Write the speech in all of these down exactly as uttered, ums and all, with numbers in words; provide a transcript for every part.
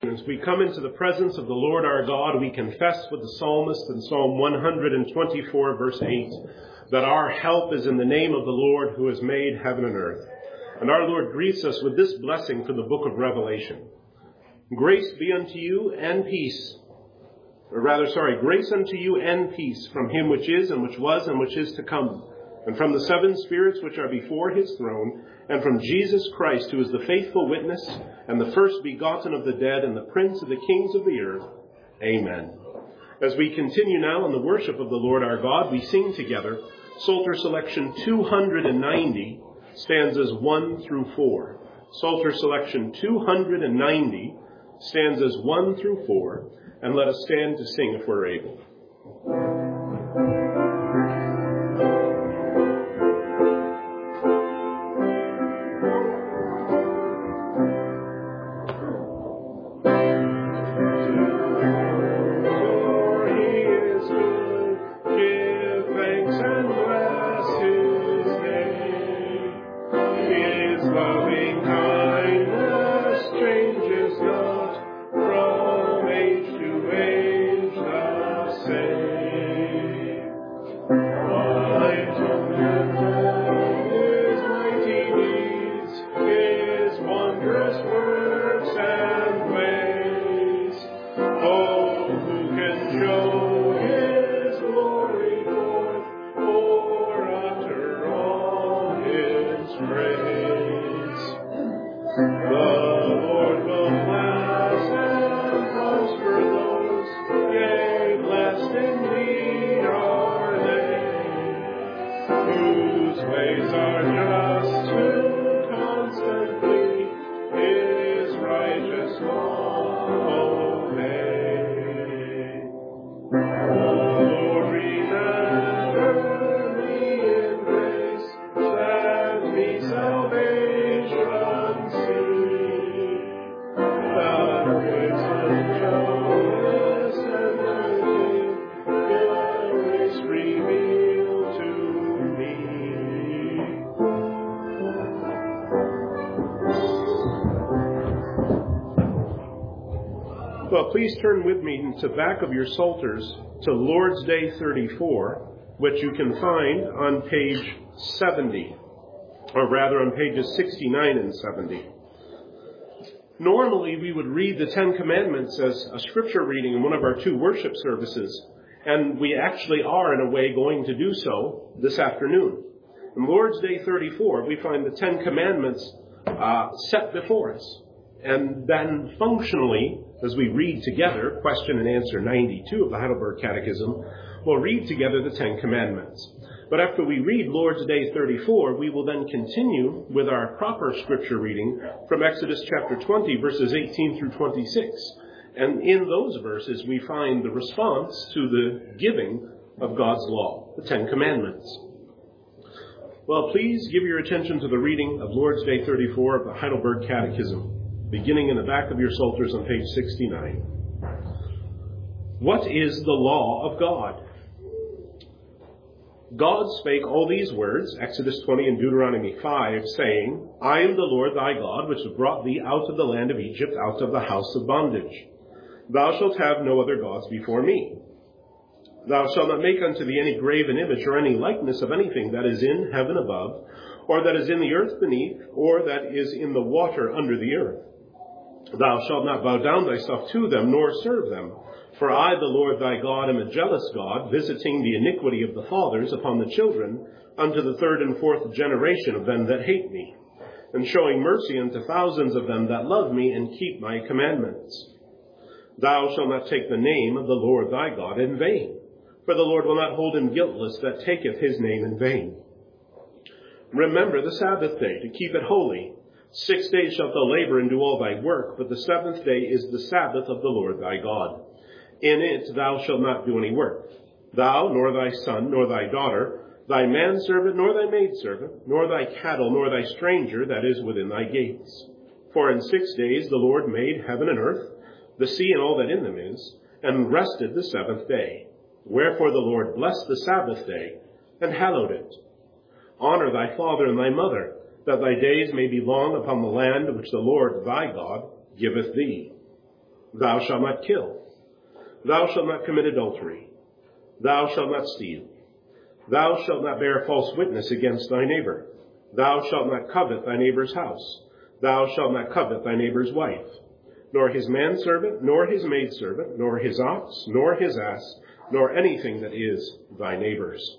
As we come into the presence of the Lord our God, we confess with the psalmist in Psalm one twenty-four, verse eight, that our help is in the name of the Lord who has made heaven and earth. And our Lord greets us with this blessing from the book of Revelation. Grace be unto you and peace, or rather, sorry, grace unto you and peace from him which is and which was and which is to come, and from the seven spirits which are before his throne, and from Jesus Christ, who is the faithful witness, and the first begotten of the dead, and the prince of the kings of the earth. Amen. As we continue now in the worship of the Lord our God, we sing together Psalter Selection two ninety, stanzas one through four. Psalter Selection two ninety, stanzas one through four, and let us stand to sing if we're able. Please turn with me to the back of your Psalters to Lord's Day thirty-four, which you can find on page seventy, or rather on pages sixty-nine and seventy. Normally, we would read the Ten Commandments as a scripture reading in one of our two worship services, and we actually are, in a way, going to do so this afternoon. In Lord's Day thirty-four, we find the Ten Commandments uh, set before us, and then functionally, as we read together, question and answer ninety-two of the Heidelberg Catechism, we'll read together the Ten Commandments. But after we read Lord's Day thirty-four, we will then continue with our proper scripture reading from Exodus chapter twenty, verses eighteen through twenty-six. And in those verses, we find the response to the giving of God's law, the Ten Commandments. Well, please give your attention to the reading of Lord's Day thirty-four of the Heidelberg Catechism, beginning in the back of your Psalters on page sixty-nine. What is the law of God? God spake all these words, Exodus twenty and Deuteronomy five, saying, I am the Lord thy God, which have brought thee out of the land of Egypt, out of the house of bondage. Thou shalt have no other gods before me. Thou shalt not make unto thee any graven image or any likeness of anything that is in heaven above, or that is in the earth beneath, or that is in the water under the earth. Thou shalt not bow down thyself to them, nor serve them. For I, the Lord thy God, am a jealous God, visiting the iniquity of the fathers upon the children, unto the third and fourth generation of them that hate me, and showing mercy unto thousands of them that love me and keep my commandments. Thou shalt not take the name of the Lord thy God in vain, for the Lord will not hold him guiltless that taketh his name in vain. Remember the Sabbath day, to keep it holy. Six days shalt thou labor and do all thy work, but the seventh day is the Sabbath of the Lord thy God. In it thou shalt not do any work, thou, nor thy son, nor thy daughter, thy manservant, nor thy maidservant, nor thy cattle, nor thy stranger that is within thy gates. For in six days the Lord made heaven and earth, the sea and all that in them is, and rested the seventh day. Wherefore the Lord blessed the Sabbath day, and hallowed it. Honor thy father and thy mother, that thy days may be long upon the land which the Lord thy God giveth thee. Thou shalt not kill. Thou shalt not commit adultery. Thou shalt not steal. Thou shalt not bear false witness against thy neighbor. Thou shalt not covet thy neighbor's house. Thou shalt not covet thy neighbor's wife, nor his manservant, nor his maidservant, nor his ox, nor his ass, nor anything that is thy neighbor's.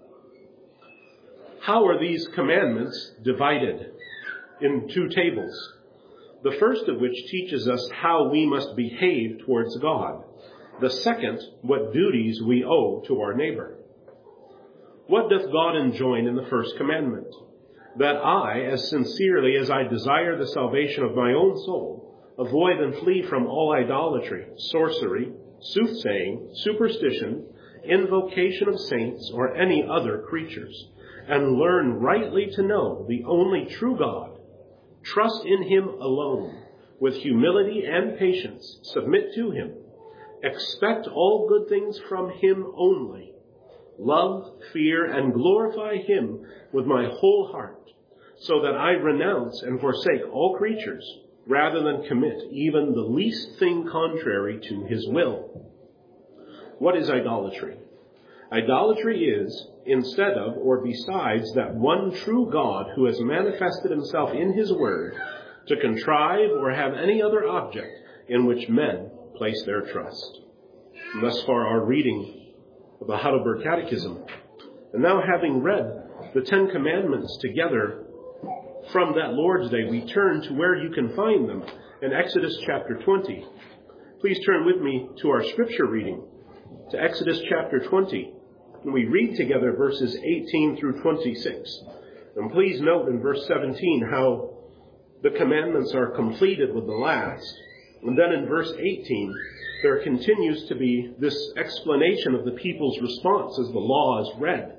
How are these commandments divided? In two tables. The first of which teaches us how we must behave towards God. The second, what duties we owe to our neighbor. What doth God enjoin in the first commandment? That I, as sincerely as I desire the salvation of my own soul, avoid and flee from all idolatry, sorcery, soothsaying, superstition, invocation of saints, or any other creatures, and learn rightly to know the only true God, trust in him alone, with humility and patience, submit to him, expect all good things from him only, love, fear, and glorify him with my whole heart, so that I renounce and forsake all creatures, rather than commit even the least thing contrary to his will. What is idolatry? Idolatry is, instead of or besides that one true God who has manifested himself in his word, to contrive or have any other object in which men place their trust. And thus far our reading of the Heidelberg Catechism. And now, having read the Ten Commandments together from that Lord's Day, we turn to where you can find them in Exodus chapter twenty. Please turn with me to our scripture reading, to Exodus chapter twenty. And we read together verses eighteen through twenty-six. And please note in verse seventeen how the commandments are completed with the last. And then in verse eighteen, there continues to be this explanation of the people's response as the law is read,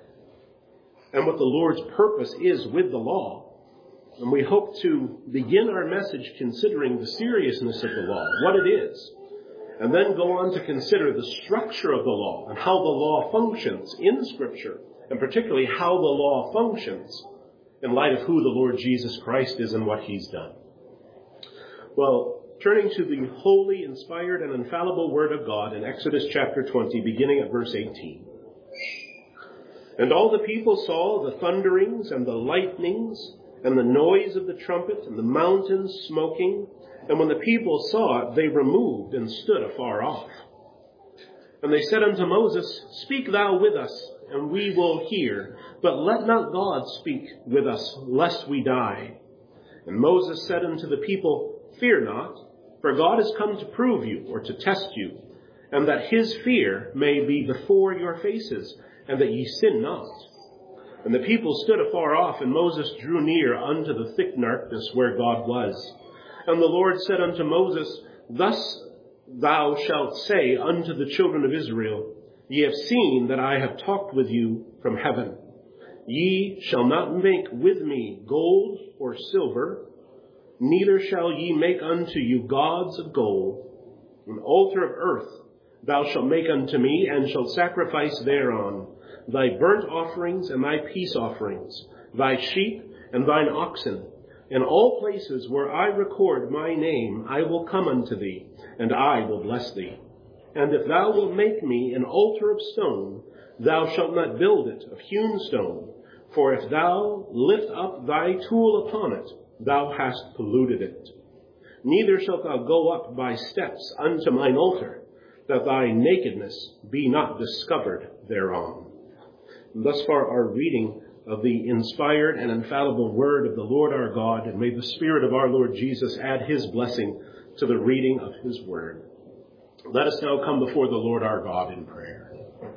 and what the Lord's purpose is with the law. And we hope to begin our message considering the seriousness of the law, what it is, and then go on to consider the structure of the law and how the law functions in Scripture, and particularly how the law functions in light of who the Lord Jesus Christ is and what he's done. Well, turning to the holy, inspired, and infallible Word of God in Exodus chapter twenty, beginning at verse eighteen. And all the people saw the thunderings and the lightnings and the noise of the trumpet and the mountains smoking. And when the people saw it, they removed and stood afar off. And they said unto Moses, Speak thou with us, and we will hear. But let not God speak with us, lest we die. And Moses said unto the people, Fear not, for God is come to prove you, or to test you, and that his fear may be before your faces, and that ye sin not. And the people stood afar off, and Moses drew near unto the thick darkness where God was. And the Lord said unto Moses, Thus thou shalt say unto the children of Israel, Ye have seen that I have talked with you from heaven. Ye shall not make with me gold or silver, neither shall ye make unto you gods of gold. An altar of earth thou shalt make unto me, and shalt sacrifice thereon thy burnt offerings and thy peace offerings, thy sheep and thine oxen. In all places where I record my name, I will come unto thee, and I will bless thee. And if thou wilt make me an altar of stone, thou shalt not build it of hewn stone. For if thou lift up thy tool upon it, thou hast polluted it. Neither shalt thou go up by steps unto mine altar, that thy nakedness be not discovered thereon. And thus far our reading of the inspired and infallible word of the Lord our God, and may the Spirit of our Lord Jesus add his blessing to the reading of his word. Let us now come before the Lord our God in prayer.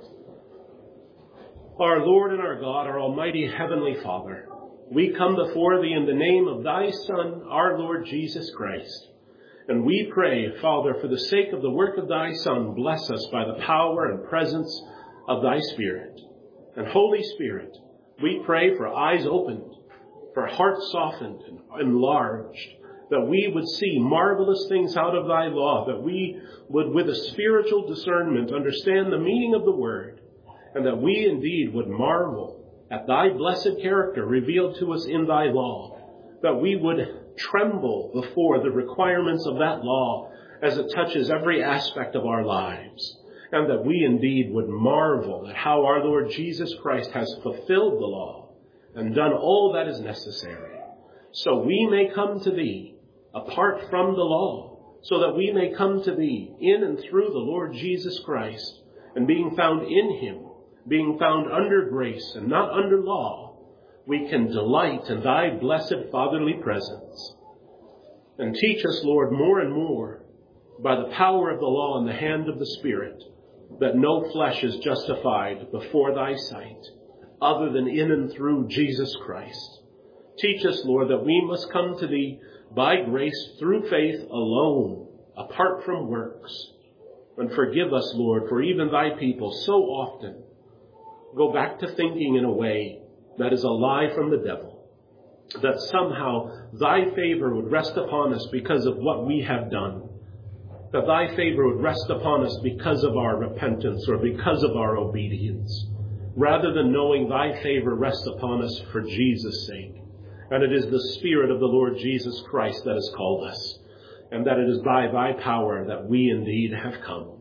Our Lord and our God, our almighty heavenly Father, we come before thee in the name of thy Son, our Lord Jesus Christ. And we pray, Father, for the sake of the work of thy Son, bless us by the power and presence of thy Spirit. And Holy Spirit, we pray for eyes opened, for hearts softened and enlarged, that we would see marvelous things out of thy law, that we would, with a spiritual discernment, understand the meaning of the word, and that we indeed would marvel at thy blessed character revealed to us in thy law, that we would tremble before the requirements of that law, as it touches every aspect of our lives, and that we indeed would marvel at how our Lord Jesus Christ has fulfilled the law and done all that is necessary, so we may come to thee apart from the law, so that we may come to thee in and through the Lord Jesus Christ, and being found in him, being found under grace and not under law, we can delight in thy blessed fatherly presence. And teach us, Lord, more and more, by the power of the law and the hand of the Spirit, that no flesh is justified before thy sight, other than in and through Jesus Christ. Teach us, Lord, that we must come to thee by grace through faith alone, apart from works. And forgive us, Lord, for even thy people so often go back to thinking in a way that is a lie from the devil, that somehow thy favor would rest upon us because of what we have done, that thy favor would rest upon us because of our repentance or because of our obedience, rather than knowing thy favor rests upon us for Jesus' sake. And it is the Spirit of the Lord Jesus Christ that has called us, and that it is by thy power that we indeed have come.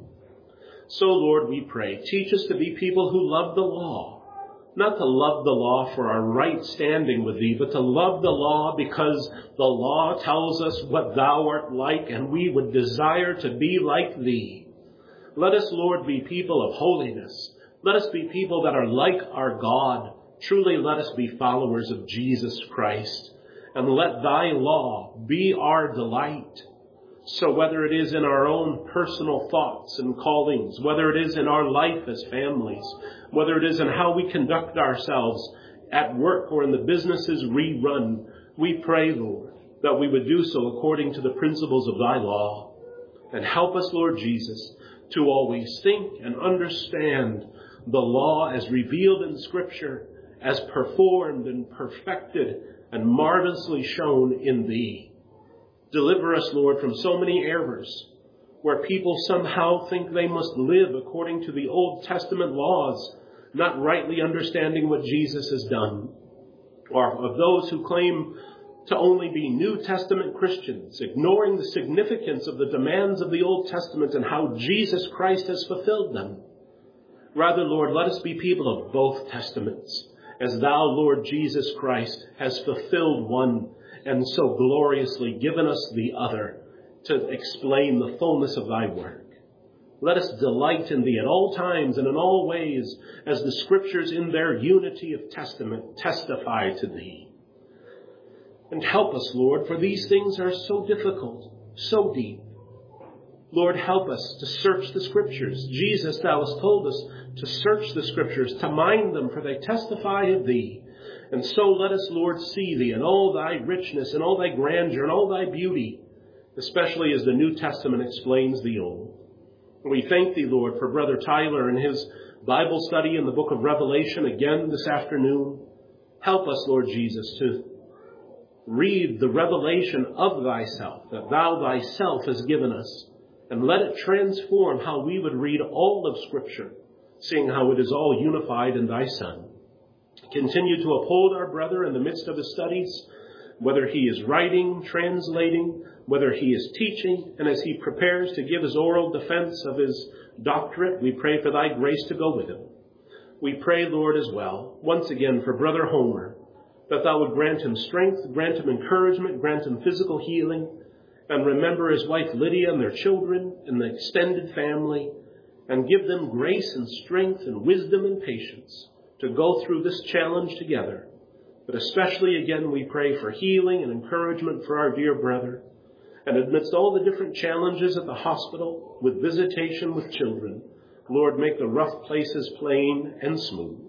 So, Lord, we pray, teach us to be people who love the law, not to love the law for our right standing with thee, but to love the law because the law tells us what thou art like, and we would desire to be like thee. Let us, Lord, be people of holiness. Let us be people that are like our God. Truly, let us be followers of Jesus Christ, and let thy law be our delight. So whether it is in our own personal thoughts and callings, whether it is in our life as families, whether it is in how we conduct ourselves at work or in the businesses we run, we pray, Lord, that we would do so according to the principles of thy law. And help us, Lord Jesus, to always think and understand the law as revealed in Scripture, as performed and perfected and marvelously shown in thee. Deliver us, Lord, from so many errors where people somehow think they must live according to the Old Testament laws, not rightly understanding what Jesus has done, or of those who claim to only be New Testament Christians, ignoring the significance of the demands of the Old Testament and how Jesus Christ has fulfilled them. Rather, Lord, let us be people of both Testaments, as thou, Lord Jesus Christ, has fulfilled one and so gloriously given us the other to explain the fullness of thy work. Let us delight in thee at all times and in all ways, as the Scriptures in their unity of testament testify to thee. And help us, Lord, for these things are so difficult, so deep. Lord, help us to search the Scriptures. Jesus, thou hast told us to search the Scriptures, to mind them, for they testify of thee. And so let us, Lord, see thee in all thy richness and all thy grandeur and all thy beauty, especially as the New Testament explains the Old. We thank thee, Lord, for Brother Tyler and his Bible study in the book of Revelation again this afternoon. Help us, Lord Jesus, to read the revelation of thyself that thou thyself hast given us, and let it transform how we would read all of Scripture, seeing how it is all unified in thy Son. Continue to uphold our brother in the midst of his studies, whether he is writing, translating, whether he is teaching, and as he prepares to give his oral defense of his doctorate, we pray for thy grace to go with him. We pray, Lord, as well, once again for Brother Homer, that thou would grant him strength, grant him encouragement, grant him physical healing, and remember his wife Lydia and their children and the extended family, and give them grace and strength and wisdom and patience to go through this challenge together. But especially, again, we pray for healing and encouragement for our dear brother. And amidst all the different challenges at the hospital with visitation with children, Lord, make the rough places plain and smooth.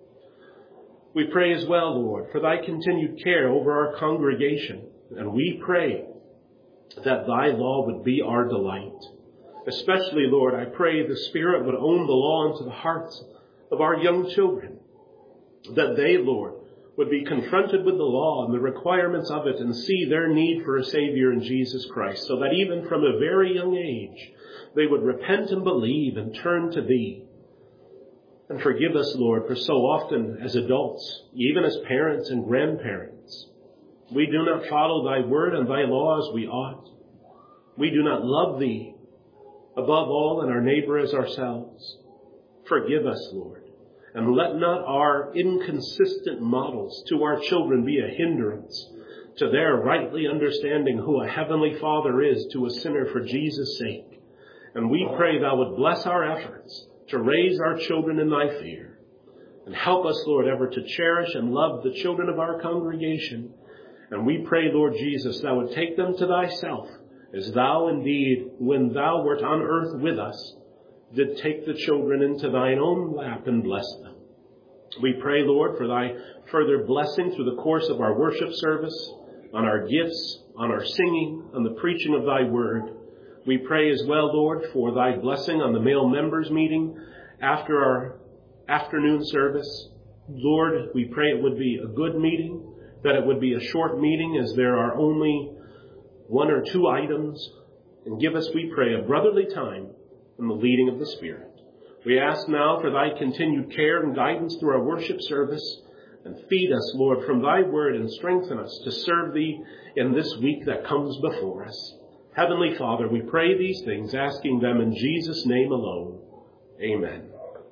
We pray as well, Lord, for thy continued care over our congregation. And we pray that thy law would be our delight. Especially, Lord, I pray the Spirit would own the law into the hearts of our young children, that they, Lord, would be confronted with the law and the requirements of it and see their need for a Savior in Jesus Christ, so that even from a very young age, they would repent and believe and turn to thee. And forgive us, Lord, for so often as adults, even as parents and grandparents, we do not follow thy word and thy law as we ought. we do not love thee above all and our neighbor as ourselves. Forgive us, Lord, and let not our inconsistent models to our children be a hindrance to their rightly understanding who a heavenly Father is to a sinner for Jesus' sake. And we pray thou would bless our efforts to raise our children in thy fear, and help us, Lord, ever to cherish and love the children of our congregation. And we pray, Lord Jesus, thou would take them to thyself, as thou indeed, when thou wert on earth with us, did take the children into thine own lap and bless them. We pray, Lord, for thy further blessing through the course of our worship service, on our gifts, on our singing, on the preaching of thy word. We pray as well, Lord, for thy blessing on the male members meeting after our afternoon service. Lord, we pray it would be a good meeting, that it would be a short meeting as there are only one or two items. And give us, we pray, a brotherly time in the leading of the Spirit. We ask now for thy continued care and guidance through our worship service, and feed us, Lord, from thy word, and strengthen us to serve thee in this week that comes before us. Heavenly Father, we pray these things, asking them in Jesus' name alone. Amen.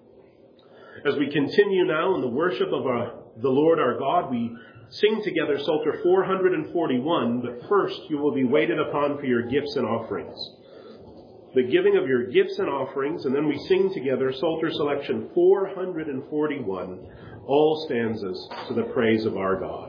As we continue now in the worship of our, the Lord our God, we sing together Psalter four forty-one, but first you will be waited upon for your gifts and offerings. The giving of your gifts and offerings, and then we sing together Psalter selection four forty-one, all stanzas to the praise of our God.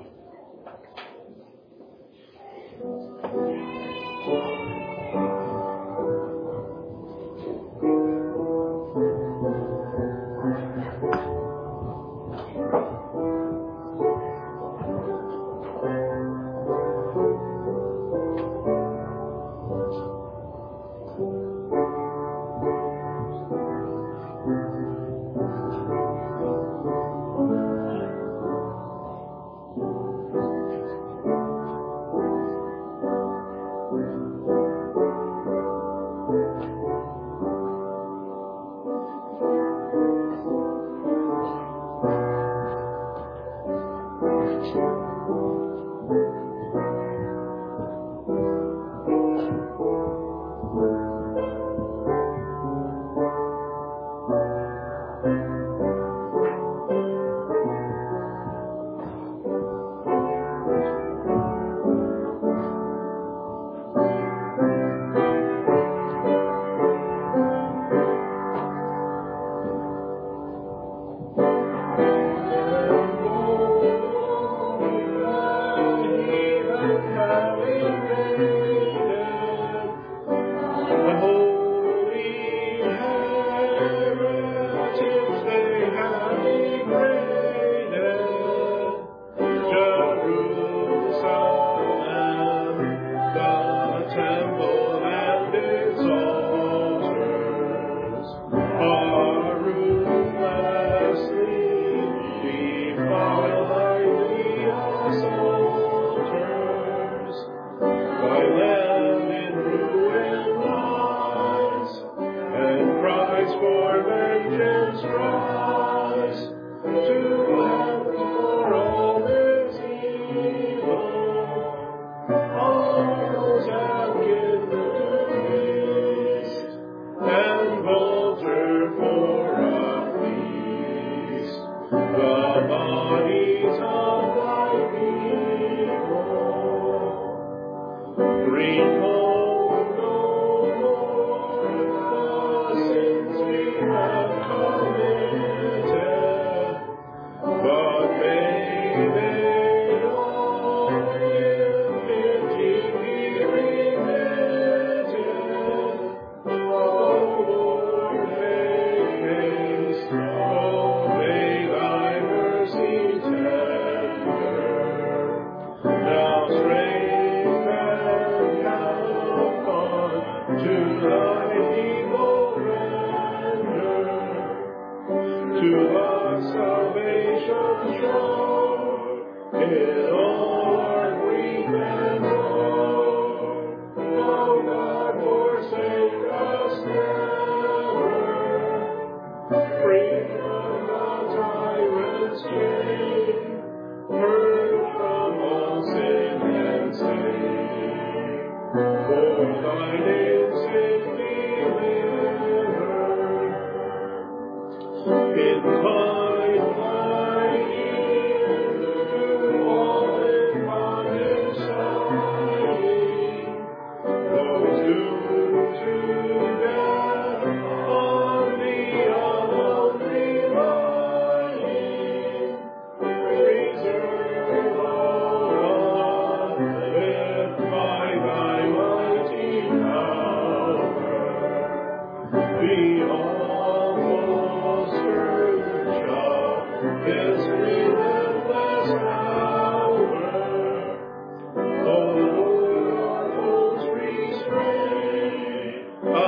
Thine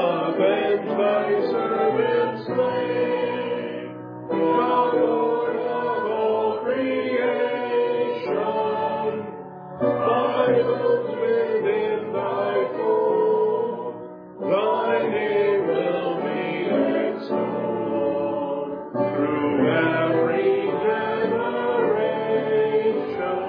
avenge thy servant slain, thou Lord of all creation, by those within thy fold, thy name will be extolled through every generation.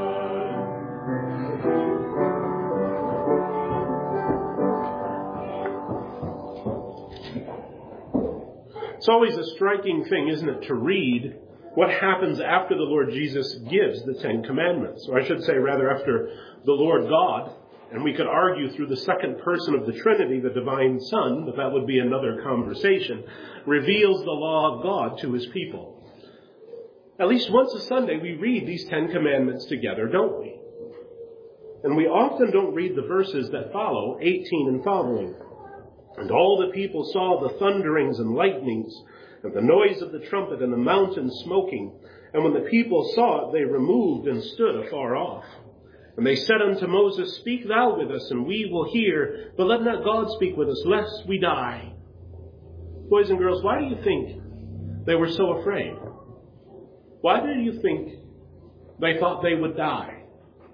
It's always a striking thing, isn't it, to read what happens after the Lord Jesus gives the Ten Commandments. Or I should say, rather, after the Lord God, and we could argue through the second person of the Trinity, the divine Son, but that would be another conversation, reveals the law of God to his people. At least once a Sunday, we read these Ten Commandments together, don't we? And we often don't read the verses that follow, eighteen and following. And all the people saw the thunderings and lightnings, and the noise of the trumpet, and the mountain smoking. And when the people saw it, they removed and stood afar off. And they said unto Moses, Speak thou with us, and we will hear, but let not God speak with us, lest we die. Boys and girls, why do you think they were so afraid? Why do you think they thought they would die?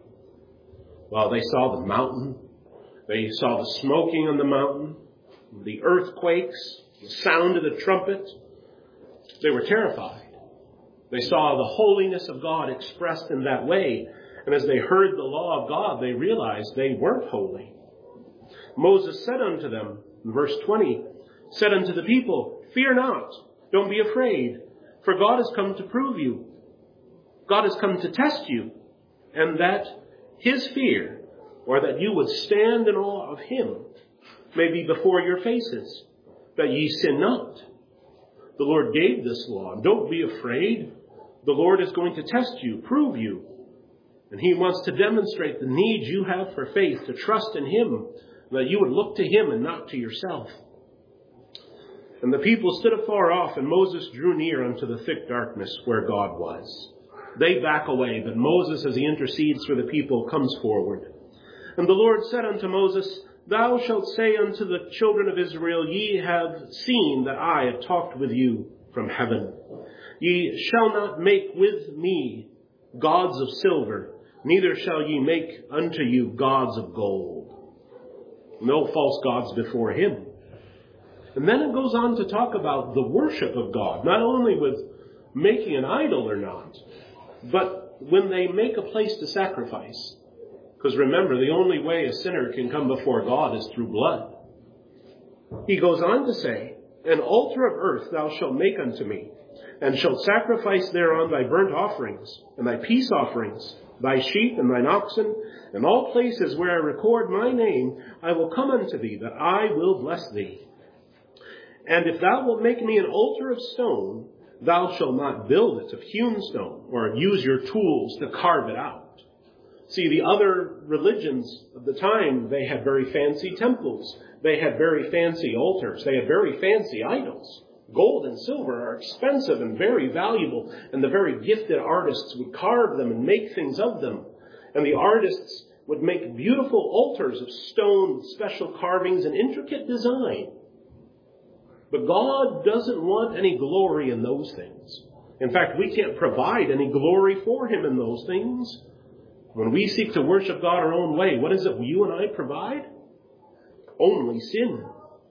Well, they saw the mountain. They saw the smoking on the mountain, the earthquakes, the sound of the trumpet. They were terrified. They saw the holiness of God expressed in that way. And as they heard the law of God, they realized they weren't holy. Moses said unto them, in verse twenty, said unto the people, Fear not, don't be afraid, for God has come to prove you. God has come to test you, and that his fear, or that you would stand in awe of him, may be before your faces, that ye sin not. The Lord gave this law. Don't be afraid. The Lord is going to test you, prove you. And he wants to demonstrate the need you have for faith, to trust in him, that you would look to him and not to yourself. And the people stood afar off, and Moses drew near unto the thick darkness where God was. They back away, but Moses, as he intercedes for the people, comes forward. And the Lord said unto Moses, Thou shalt say unto the children of Israel, Ye have seen that I have talked with you from heaven. Ye shall not make with me gods of silver, neither shall ye make unto you gods of gold. No false gods before him. And then it goes on to talk about the worship of God, not only with making an idol or not, but when they make a place to sacrifice. Because remember, the only way a sinner can come before God is through blood. He goes on to say, An altar of earth thou shalt make unto me, and shalt sacrifice thereon thy burnt offerings, and thy peace offerings, thy sheep and thine oxen, and all places where I record my name, I will come unto thee, that I will bless thee. And if thou wilt make me an altar of stone, thou shalt not build it of hewn stone, or use your tools to carve it out. See, the other religions of the time, they had very fancy temples. They had very fancy altars. They had very fancy idols. Gold and silver are expensive and very valuable, and the very gifted artists would carve them and make things of them. And the artists would make beautiful altars of stone with special carvings and intricate design. But God doesn't want any glory in those things. In fact, we can't provide any glory for him in those things. When we seek to worship God our own way, what is it you and I provide? Only sin.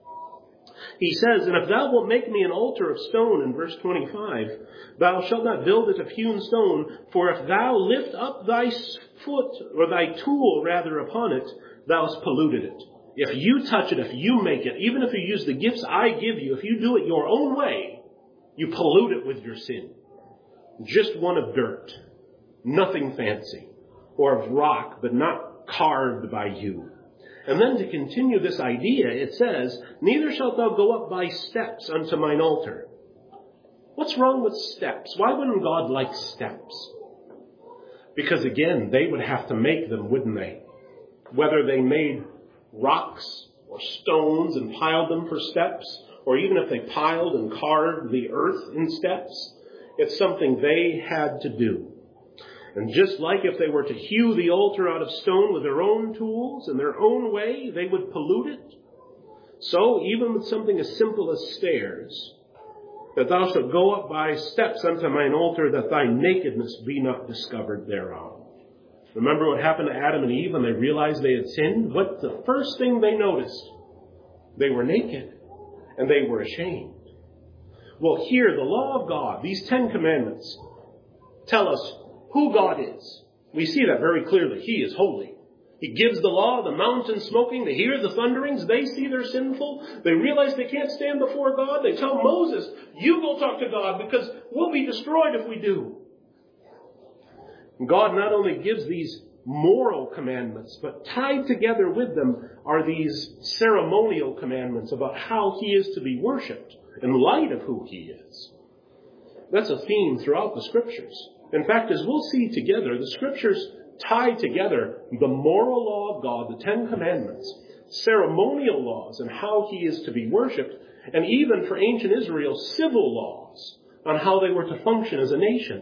He says, And if thou wilt make me an altar of stone, in verse twenty-five, thou shalt not build it of hewn stone, for if thou lift up thy foot, or thy tool rather upon it, thou hast polluted it. If you touch it, if you make it, even if you use the gifts I give you, if you do it your own way, you pollute it with your sin. Just one of dirt, nothing fancy, or of rock, but not carved by you. And then to continue this idea, it says, Neither shalt thou go up by steps unto mine altar. What's wrong with steps? Why wouldn't God like steps? Because again, they would have to make them, wouldn't they? Whether they made rocks or stones and piled them for steps, or even if they piled and carved the earth in steps, it's something they had to do. And just like if they were to hew the altar out of stone with their own tools in their own way, they would pollute it. So even with something as simple as stairs, that thou shalt go up by steps unto mine altar, that thy nakedness be not discovered thereon. Remember what happened to Adam and Eve when they realized they had sinned? What the first thing they noticed? They were naked, and they were ashamed. Well, here, the law of God, these Ten Commandments, tell us who God is. We see that very clearly. He is holy. He gives the law, the mountain smoking, they hear the thunderings, they see they're sinful, they realize they can't stand before God, they tell Moses, you go talk to God because we'll be destroyed if we do. God not only gives these moral commandments, but tied together with them are these ceremonial commandments about how he is to be worshipped in light of who he is. That's a theme throughout the Scriptures. In fact, as we'll see together, the Scriptures tie together the moral law of God, the Ten Commandments, ceremonial laws and how he is to be worshipped, and even for ancient Israel, civil laws on how they were to function as a nation.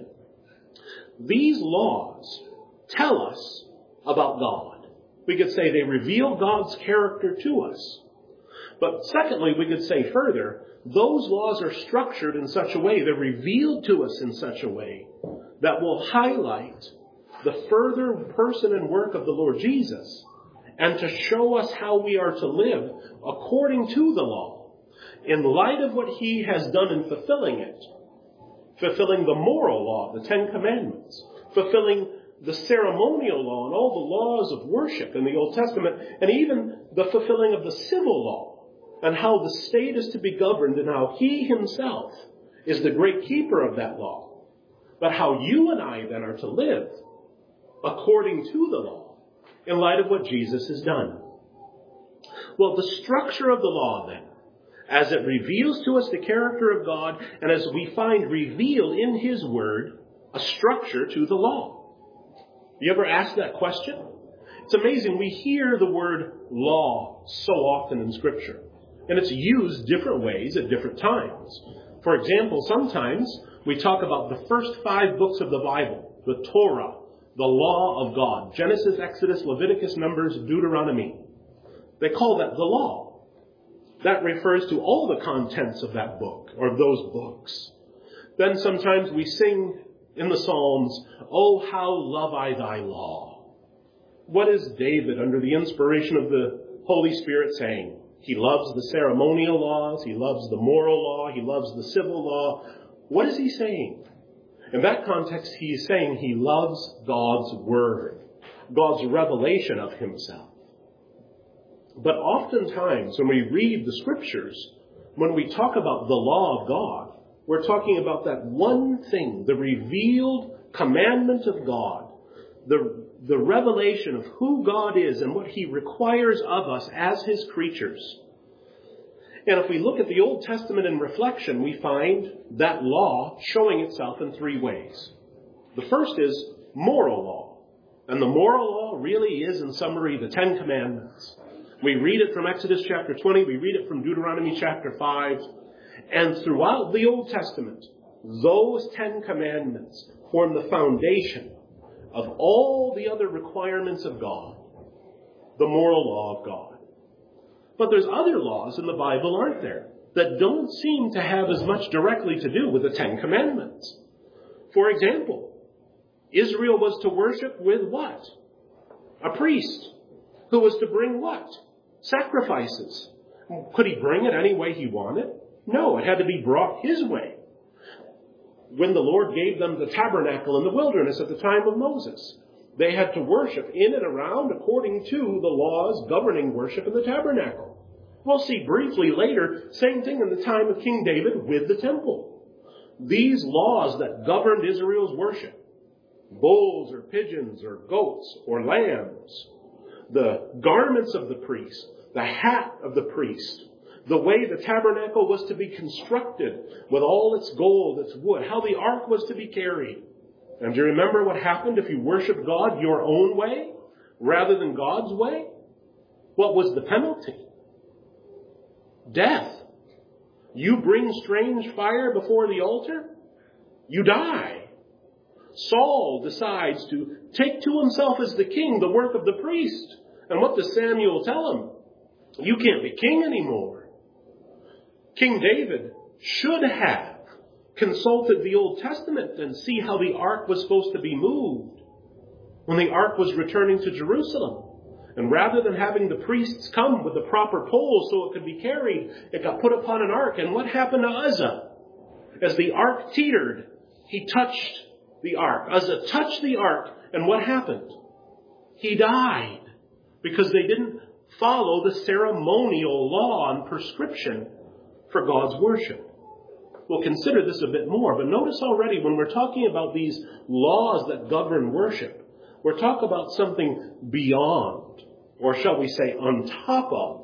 These laws tell us about God. We could say they reveal God's character to us. But secondly, we could say further, those laws are structured in such a way, they're revealed to us in such a way that will highlight the further person and work of the Lord Jesus, and to show us how we are to live according to the law, in light of what he has done in fulfilling it, fulfilling the moral law, the Ten Commandments, fulfilling the ceremonial law and all the laws of worship in the Old Testament, and even the fulfilling of the civil law, and how the state is to be governed, and how he himself is the great keeper of that law. But how you and I then are to live according to the law, in light of what Jesus has done. Well, the structure of the law then, as it reveals to us the character of God, and as we find revealed in his word, a structure to the law. You ever ask that question? It's amazing. We hear the word law so often in Scripture, and it's used different ways at different times. For example, sometimes we talk about the first five books of the Bible, the Torah, the law of God, Genesis, Exodus, Leviticus, Numbers, Deuteronomy. They call that the law. That refers to all the contents of that book, or those books. Then sometimes we sing in the Psalms, "Oh, how love I thy law." What is David, under the inspiration of the Holy Spirit, saying? He loves the ceremonial laws, he loves the moral law, he loves the civil law. What is he saying? In that context, he is saying he loves God's word, God's revelation of himself. But oftentimes, when we read the Scriptures, when we talk about the law of God, we're talking about that one thing, the revealed commandment of God, the, the revelation of who God is and what he requires of us as his creatures. And if we look at the Old Testament in reflection, we find that law showing itself in three ways. The first is moral law. And the moral law really is, in summary, the Ten Commandments. We read it from Exodus chapter twenty. We read it from Deuteronomy chapter five. And throughout the Old Testament, those Ten Commandments form the foundation of all the other requirements of God, the moral law of God. But there's other laws in the Bible, aren't there, that don't seem to have as much directly to do with the Ten Commandments. For example, Israel was to worship with what? A priest who was to bring what? Sacrifices. Could he bring it any way he wanted? No, it had to be brought his way. When the Lord gave them the tabernacle in the wilderness at the time of Moses, they had to worship in and around according to the laws governing worship in the tabernacle. We'll see briefly later, same thing in the time of King David with the temple. These laws that governed Israel's worship, bulls or pigeons or goats or lambs, the garments of the priest, the hat of the priest, the way the tabernacle was to be constructed with all its gold, its wood, how the ark was to be carried. And do you remember what happened if you worshiped God your own way rather than God's way? What was the penalty? Death. You bring strange fire before the altar, you die. Saul decides to take to himself as the king the work of the priest. And what does Samuel tell him? You can't be king anymore. King David should have consulted the Old Testament and see how the ark was supposed to be moved when the ark was returning to Jerusalem. And rather than having the priests come with the proper poles so it could be carried, it got put upon an ark. And what happened to Uzzah? As the ark teetered, he touched the ark. Uzzah touched the ark, and what happened? He died because they didn't follow the ceremonial law and prescription for God's worship. We'll consider this a bit more, but notice already when we're talking about these laws that govern worship, we're talking about something beyond, or shall we say on top of,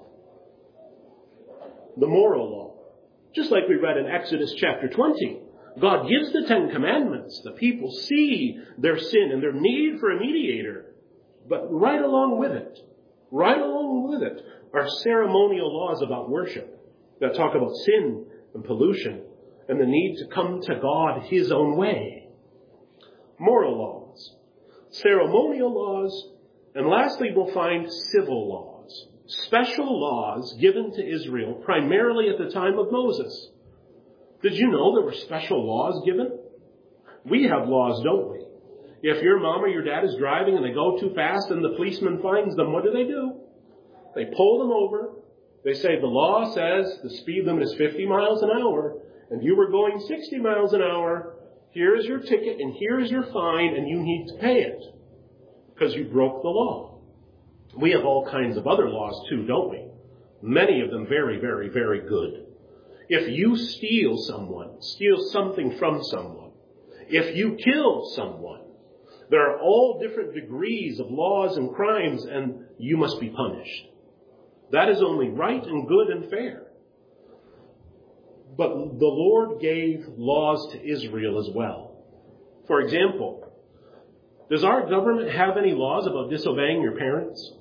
the moral law. Just like we read in Exodus chapter twenty. God gives the Ten Commandments. The people see their sin and their need for a mediator. But right along with it, right along with it, are ceremonial laws about worship that talk about sin and pollution and the need to come to God His own way. Moral laws, ceremonial laws, and lastly we'll find civil laws. Special laws given to Israel primarily at the time of Moses. Did you know there were special laws given? We have laws, don't we? If your mom or your dad is driving and they go too fast and the policeman finds them, what do they do? They pull them over. They say the law says the speed limit is fifty miles an hour and you were going sixty miles an hour. Here's your ticket and here's your fine and you need to pay it because you broke the law. We have all kinds of other laws too, don't we? Many of them very, very, very good. If you steal someone, steal something from someone, if you kill someone, there are all different degrees of laws and crimes, and you must be punished. That is only right and good and fair. But the Lord gave laws to Israel as well. For example, does our government have any laws about disobeying your parents?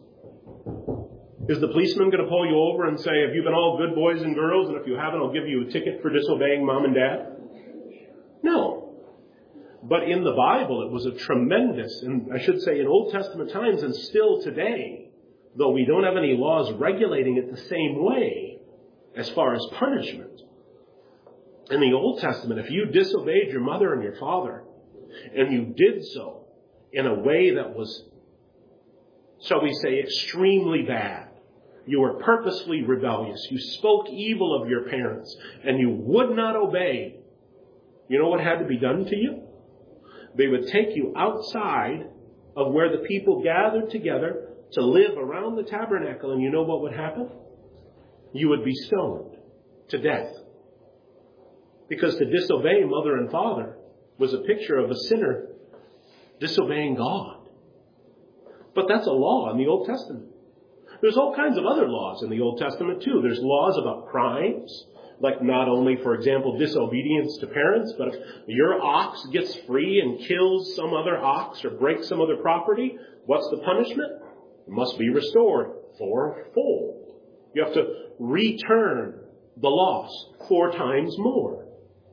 Is the policeman going to pull you over and say, have you been all good boys and girls, and if you haven't, I'll give you a ticket for disobeying mom and dad? No. But in the Bible, it was a tremendous, and I should say in Old Testament times and still today, though we don't have any laws regulating it the same way as far as punishment. In the Old Testament, if you disobeyed your mother and your father, and you did so in a way that was, shall we say, extremely bad, you were purposely rebellious, you spoke evil of your parents, and you would not obey, you know what had to be done to you? They would take you outside of where the people gathered together to live around the tabernacle, and you know what would happen? You would be stoned to death. Because to disobey mother and father was a picture of a sinner disobeying God. But that's a law in the Old Testament. There's all kinds of other laws in the Old Testament too. There's laws about crimes. Like not only, for example, disobedience to parents, but if your ox gets free and kills some other ox or breaks some other property, what's the punishment? It must be restored fourfold. You have to return the loss four times more.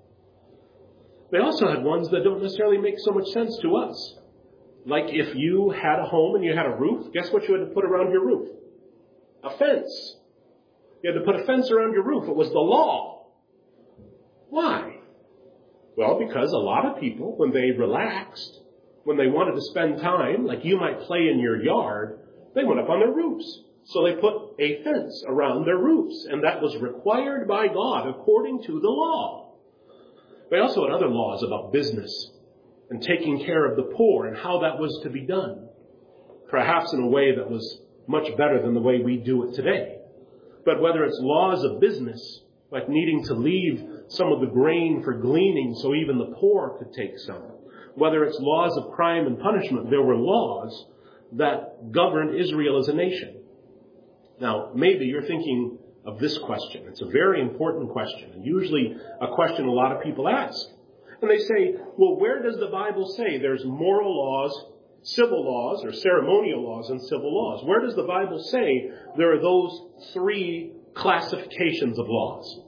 They also had ones that don't necessarily make so much sense to us. Like if you had a home and you had a roof, guess what you had to put around your roof? A fence. You had to put a fence around your roof. It was the law. Why? Well, because a lot of people, when they relaxed, when they wanted to spend time, like you might play in your yard, they went up on their roofs. So they put a fence around their roofs, and that was required by God according to the law. They also had other laws about business and taking care of the poor and how that was to be done, perhaps in a way that was much better than the way we do it today. But whether it's laws of business, like needing to leave some of the grain for gleaning so even the poor could take some, whether it's laws of crime and punishment, there were laws that governed Israel as a nation. Now, maybe you're thinking of this question. It's a very important question, and usually a question a lot of people ask. And they say, well, where does the Bible say there's moral laws, civil laws, or ceremonial laws and civil laws? Where does the Bible say there are those three classifications of laws?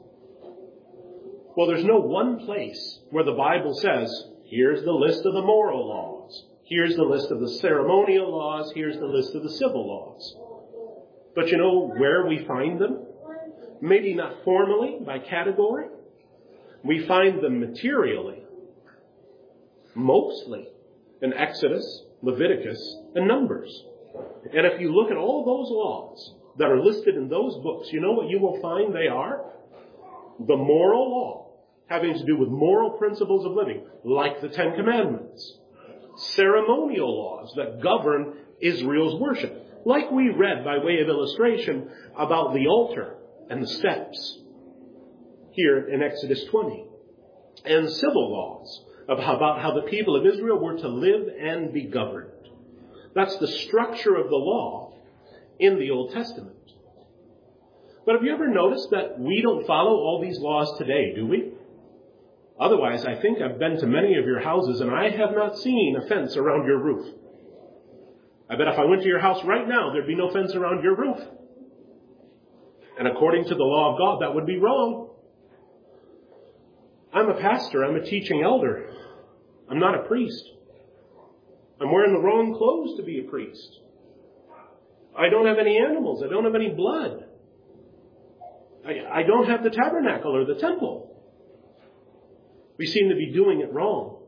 Well, there's no one place where the Bible says, here's the list of the moral laws. Here's the list of the ceremonial laws. Here's the list of the civil laws. But you know where we find them? Maybe not formally, by category. We find them materially, mostly in Exodus, Leviticus, and Numbers. And if you look at all those laws that are listed in those books, you know what you will find they are? The moral law, having to do with moral principles of living, like the Ten Commandments. Ceremonial laws that govern Israel's worship, like we read by way of illustration about the altar and the steps here in Exodus twenty. And civil laws about how the people of Israel were to live and be governed. That's the structure of the law in the Old Testament. But have you ever noticed that we don't follow all these laws today, do we? Otherwise, I think I've been to many of your houses and I have not seen a fence around your roof. I bet if I went to your house right now, there'd be no fence around your roof. And according to the law of God, that would be wrong. I'm a pastor. I'm a teaching elder. I'm not a priest. I'm wearing the wrong clothes to be a priest. I don't have any animals. I don't have any blood. I, I don't have the tabernacle or the temple. We seem to be doing it wrong.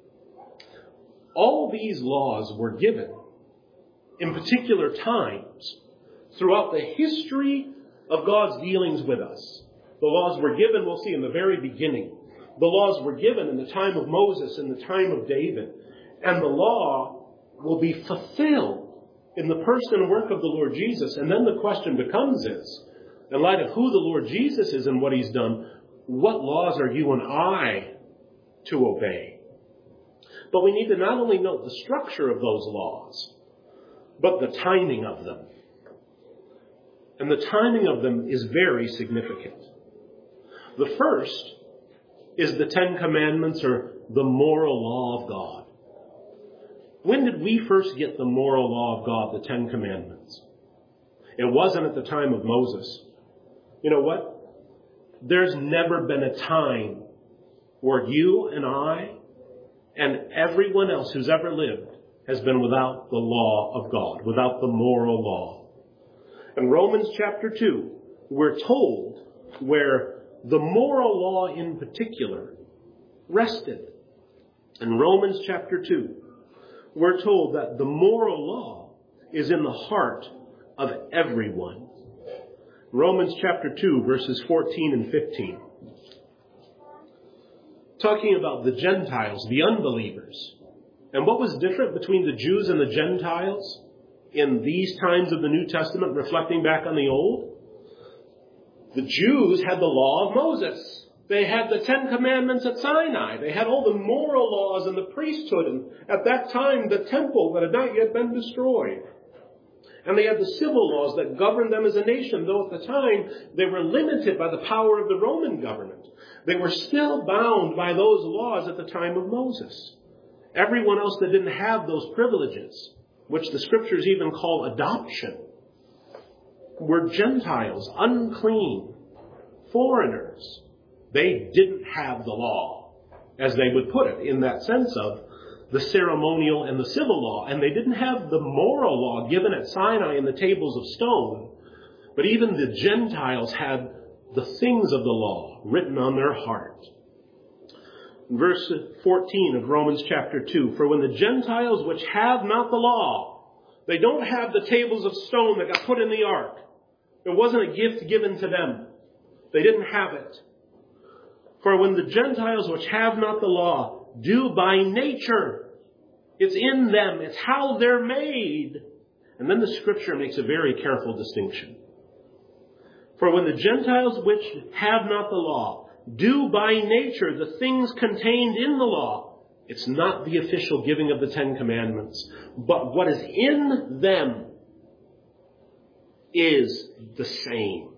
All these laws were given in particular times throughout the history of God's dealings with us. The laws were given, we'll see, in the very beginning. The laws were given in the time of Moses, in the time of David. And the law will be fulfilled in the person and work of the Lord Jesus. And then the question becomes is, in light of who the Lord Jesus is and what he's done, what laws are you and I to obey? But we need to not only note the structure of those laws, but the timing of them. And the timing of them is very significant. The first is the Ten Commandments, or the moral law of God. When did we first get the moral law of God, the Ten Commandments? It wasn't at the time of Moses. You know what? There's never been a time where you and I and everyone else who's ever lived has been without the law of God, without the moral law. In Romans chapter two, we're told where the moral law in particular rested. In Romans chapter two, we're told that the moral law is in the heart of everyone. Romans chapter two, verses fourteen and fifteen. Talking about the Gentiles, the unbelievers. And what was different between the Jews and the Gentiles in these times of the New Testament, reflecting back on the Old? The Jews had the law of Moses. They had the Ten Commandments at Sinai. They had all the moral laws and the priesthood. And at that time, the temple that had not yet been destroyed. And they had the civil laws that governed them as a nation, though at the time they were limited by the power of the Roman government. They were still bound by those laws at the time of Moses. Everyone else that didn't have those privileges, which the scriptures even call adoption, were Gentiles, unclean, foreigners. They didn't have the law, as they would put it, in that sense of the ceremonial and the civil law. And they didn't have the moral law given at Sinai in the tables of stone. But even the Gentiles had the things of the law written on their heart. Verse fourteen of Romans chapter two, for when the Gentiles which have not the law, they don't have the tables of stone that got put in the ark. It wasn't a gift given to them. They didn't have it. For when the Gentiles which have not the law do by nature, it's in them, it's how they're made. And then the scripture makes a very careful distinction. For when the Gentiles which have not the law do by nature the things contained in the law, it's not the official giving of the Ten Commandments, but what is in them is the same.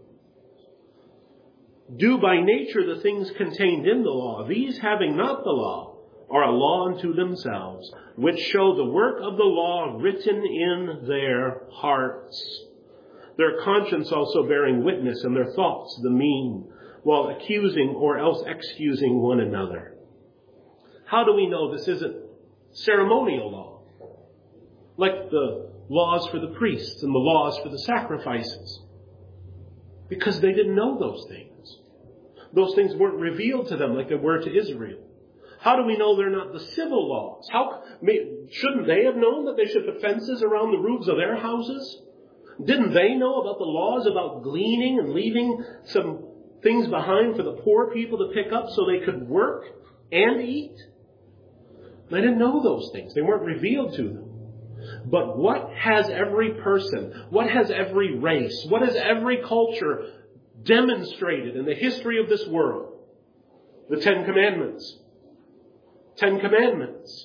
Do by nature the things contained in the law. These, having not the law, are a law unto themselves, which show the work of the law written in their hearts. Their conscience also bearing witness, and their thoughts the mean, while accusing or else excusing one another. How do we know this isn't ceremonial law? Like the laws for the priests and the laws for the sacrifices? Because they didn't know those things. Those things weren't revealed to them like they were to Israel. How do we know they're not the civil laws? How shouldn't they have known that they should put fences around the roofs of their houses? Didn't they know about the laws about gleaning and leaving some things behind for the poor people to pick up so they could work and eat? They didn't know those things. They weren't revealed to them. But what has every person, what has every race, what has every culture demonstrated in the history of this world? The Ten Commandments. Ten Commandments.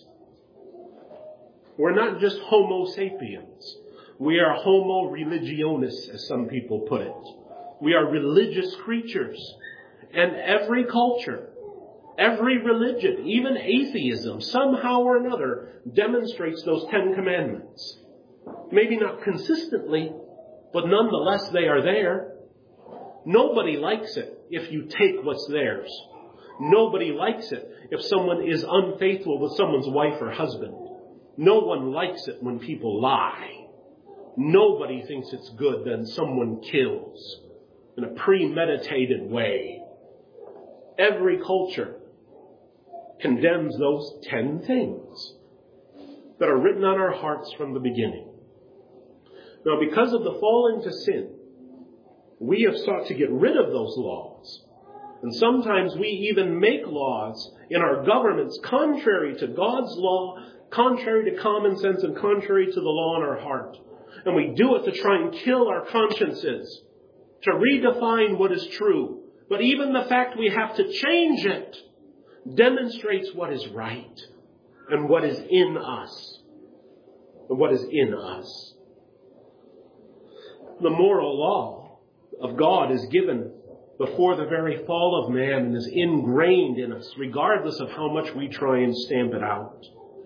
We're not just Homo sapiens. We are Homo religionis, as some people put it. We are religious creatures. And every culture, every religion, even atheism, somehow or another, demonstrates those Ten Commandments. Maybe not consistently, but nonetheless they are there. Nobody likes it if you take what's theirs. Nobody likes it if someone is unfaithful with someone's wife or husband. No one likes it when people lie. Nobody thinks it's good when someone kills in a premeditated way. Every culture condemns those ten things that are written on our hearts from the beginning. Now, because of the fall into sin, we have sought to get rid of those laws. And sometimes we even make laws in our governments contrary to God's law, contrary to common sense, and contrary to the law in our heart. And we do it to try and kill our consciences, to redefine what is true. But even the fact we have to change it demonstrates what is right and what is in us. And what is in us. The moral law of God is given before the very fall of man and is ingrained in us, regardless of how much we try and stamp it out.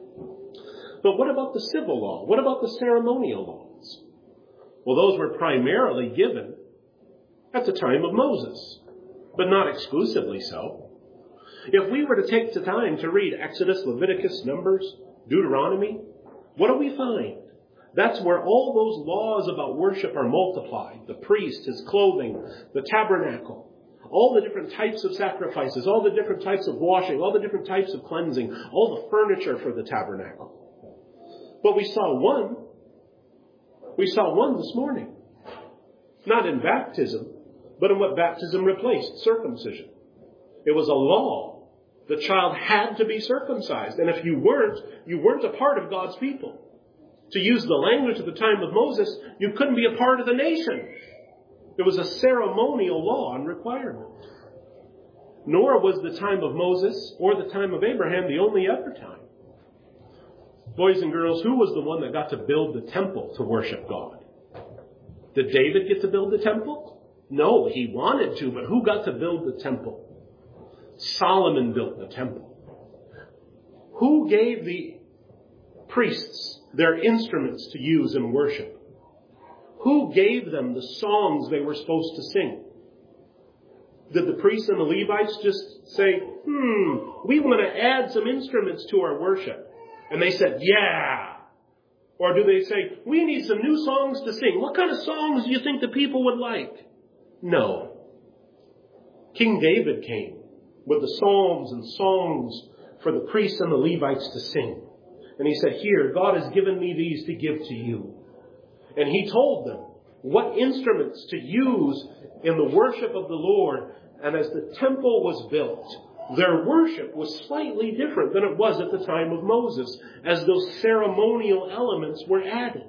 But what about the civil law? What about the ceremonial laws? Well, those were primarily given at the time of Moses, but not exclusively so. If we were to take the time to read Exodus, Leviticus, Numbers, Deuteronomy, what do we find? That's where all those laws about worship are multiplied. The priest, his clothing, the tabernacle, all the different types of sacrifices, all the different types of washing, all the different types of cleansing, all the furniture for the tabernacle. But we saw one. We saw one this morning. Not in baptism, but in what baptism replaced, circumcision. It was a law. The child had to be circumcised. And if you weren't, you weren't a part of God's people. To use the language of the time of Moses, you couldn't be a part of the nation. It was a ceremonial law and requirement. Nor was the time of Moses or the time of Abraham the only other time. Boys and girls, who was the one that got to build the temple to worship God? Did David get to build the temple? No, he wanted to, but who got to build the temple? Solomon built the temple. Who gave the priests their instruments to use in worship? Who gave them the songs they were supposed to sing? Did the priests and the Levites just say, hmm, we want to add some instruments to our worship? And they said, yeah. Or do they say, we need some new songs to sing? What kind of songs do you think the people would like? No. King David came with the psalms and songs for the priests and the Levites to sing. And he said, here, God has given me these to give to you. And he told them what instruments to use in the worship of the Lord. And as the temple was built, their worship was slightly different than it was at the time of Moses, as those ceremonial elements were added.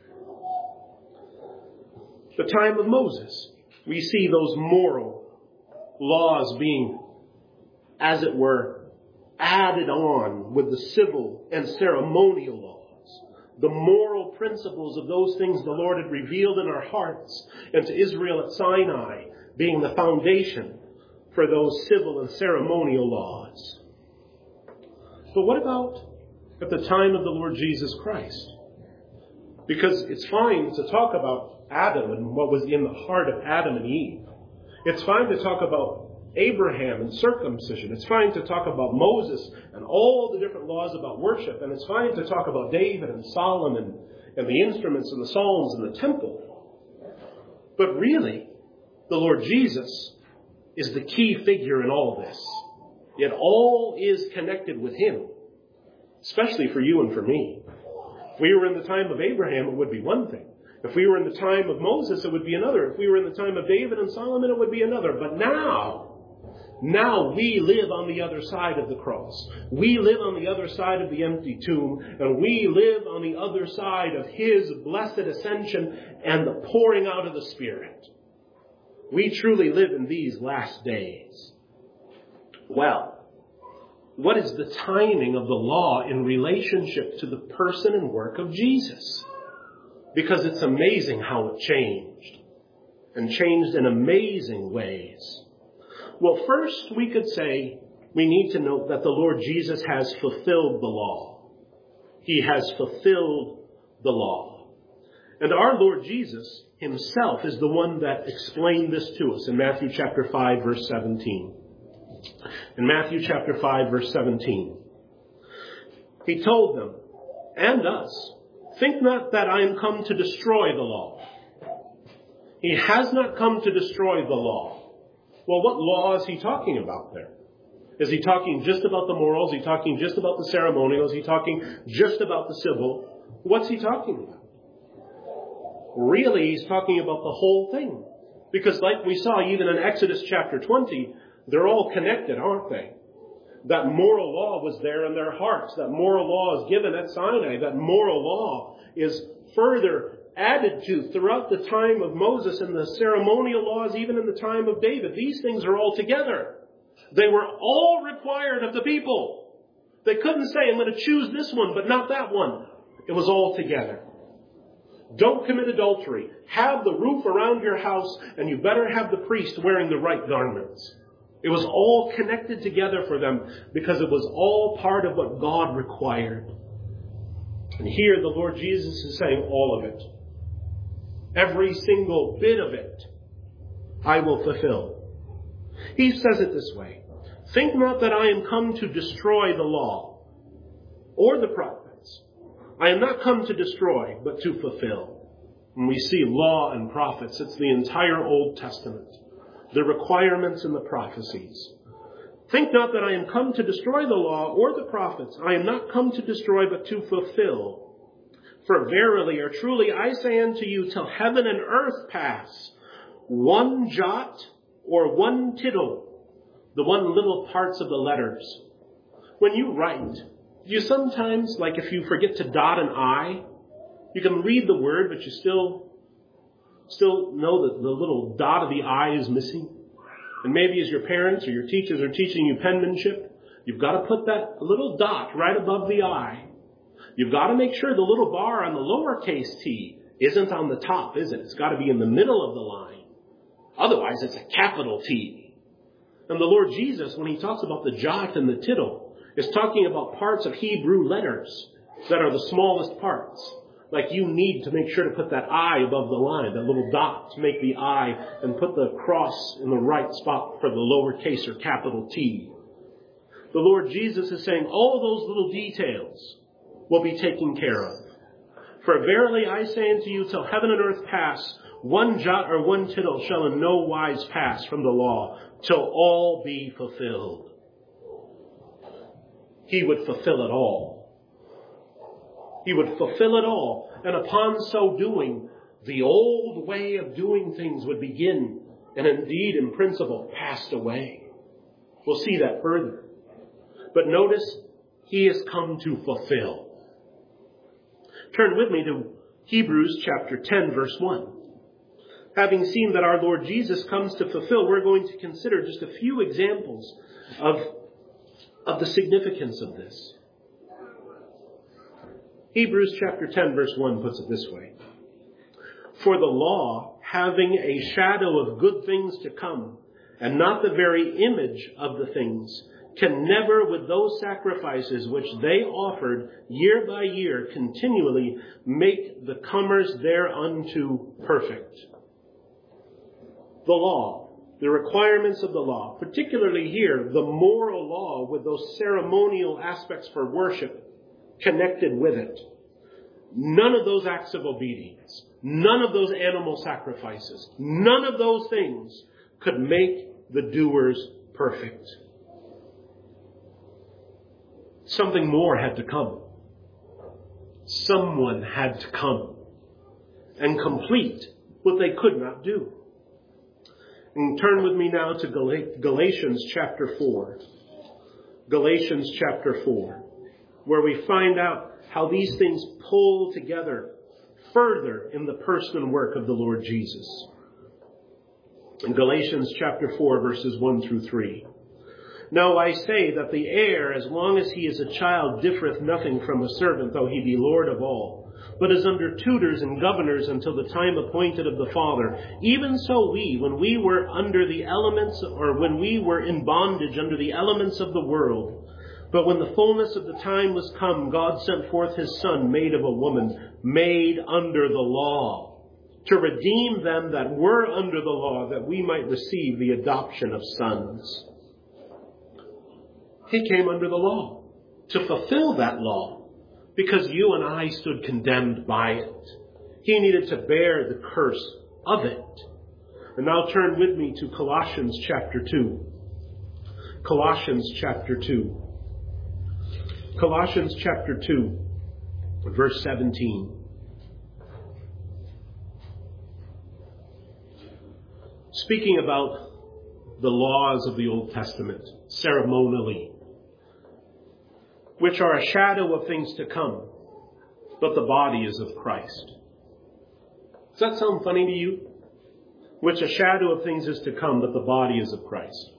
The time of Moses, we see those moral laws being, as it were, added on with the civil and ceremonial laws. The moral principles of those things the Lord had revealed in our hearts and to Israel at Sinai being the foundation for those civil and ceremonial laws. But what about at the time of the Lord Jesus Christ? Because it's fine to talk about Adam and what was in the heart of Adam and Eve. It's fine to talk about Abraham and circumcision. It's fine to talk about Moses and all the different laws about worship. And it's fine to talk about David and Solomon and the instruments and the psalms and the temple. But really, the Lord Jesus is the key figure in all this. It all is connected with him, especially for you and for me. If we were in the time of Abraham, it would be one thing. If we were in the time of Moses, it would be another. If we were in the time of David and Solomon, it would be another. But now, now we live on the other side of the cross. We live on the other side of the empty tomb. And we live on the other side of his blessed ascension and the pouring out of the Spirit. We truly live in these last days. Well, what is the timing of the law in relationship to the person and work of Jesus? Because it's amazing how it changed, and changed in amazing ways. Well, first we could say we need to note that the Lord Jesus has fulfilled the law. He has fulfilled the law. And our Lord Jesus himself is the one that explained this to us in Matthew chapter five, verse seventeen. In Matthew chapter five, verse seventeen, he told them and us, "Think not that I am come to destroy the law." He has not come to destroy the law. Well, what law is he talking about there? Is he talking just about the morals? Is he talking just about the ceremonial? Is he talking just about the civil? What's he talking about? Really, he's talking about the whole thing. Because like we saw even in Exodus chapter twenty, they're all connected, aren't they? That moral law was there in their hearts. That moral law is given at Sinai. That moral law is further added to throughout the time of Moses and the ceremonial laws, even in the time of David. These things are all together. They were all required of the people. They couldn't say, I'm going to choose this one, but not that one. It was all together. Don't commit adultery. Have the roof around your house, and you better have the priest wearing the right garments. It was all connected together for them because it was all part of what God required. And here the Lord Jesus is saying all of it. Every single bit of it, I will fulfill. He says it this way. Think not that I am come to destroy the law or the prophets. I am not come to destroy, but to fulfill. When we see law and prophets, it's the entire Old Testament. The requirements and the prophecies. Think not that I am come to destroy the law or the prophets. I am not come to destroy, but to fulfill. For verily or truly I say unto you, till heaven and earth pass, one jot or one tittle, the one little parts of the letters. When you write, do you sometimes, like if you forget to dot an I, you can read the word, but you still Still know that the little dot of the I is missing. And maybe as your parents or your teachers are teaching you penmanship, you've got to put that little dot right above the I. You've got to make sure the little bar on the lowercase t isn't on the top, is it? It's got to be in the middle of the line. Otherwise, it's a capital T. And the Lord Jesus, when he talks about the jot and the tittle, is talking about parts of Hebrew letters that are the smallest parts. Like you need to make sure to put that I above the line, that little dot to make the I, and put the cross in the right spot for the lowercase or capital T. The Lord Jesus is saying all those little details will be taken care of. For verily I say unto you, till heaven and earth pass, one jot or one tittle shall in no wise pass from the law, till all be fulfilled. He would fulfill it all. He would fulfill it all. And upon so doing, the old way of doing things would begin and indeed in principle passed away. We'll see that further. But notice, he has come to fulfill. Turn with me to Hebrews chapter ten, verse one. Having seen that our Lord Jesus comes to fulfill, we're going to consider just a few examples of, of the significance of this. Hebrews chapter ten, verse one puts it this way. For the law, having a shadow of good things to come, and not the very image of the things, can never with those sacrifices which they offered year by year continually make the comers thereunto perfect. The law, the requirements of the law, particularly here, the moral law with those ceremonial aspects for worship connected with it. None of those acts of obedience, none of those animal sacrifices, none of those things could make the doers perfect. Something more had to come. Someone had to come and complete what they could not do. And turn with me now to Galatians chapter four. Galatians chapter four, where we find out how these things pull together further in the person and work of the Lord Jesus. In Galatians chapter four, verses one through three. Now I say that the heir, as long as he is a child, differeth nothing from a servant, though he be Lord of all, but is under tutors and governors until the time appointed of the Father. Even so we, when we were under the elements, or when we were in bondage under the elements of the world, but when the fullness of the time was come, God sent forth his Son, made of a woman, made under the law, to redeem them that were under the law, that we might receive the adoption of sons. He came under the law to fulfill that law, because you and I stood condemned by it. He needed to bear the curse of it. And now turn with me to Colossians chapter two. Colossians chapter two. Colossians chapter two, verse seventeen. Speaking about the laws of the Old Testament, ceremonially, which are a shadow of things to come, but the body is of Christ. Does that sound funny to you? Which a shadow of things is to come, but the body is of Christ.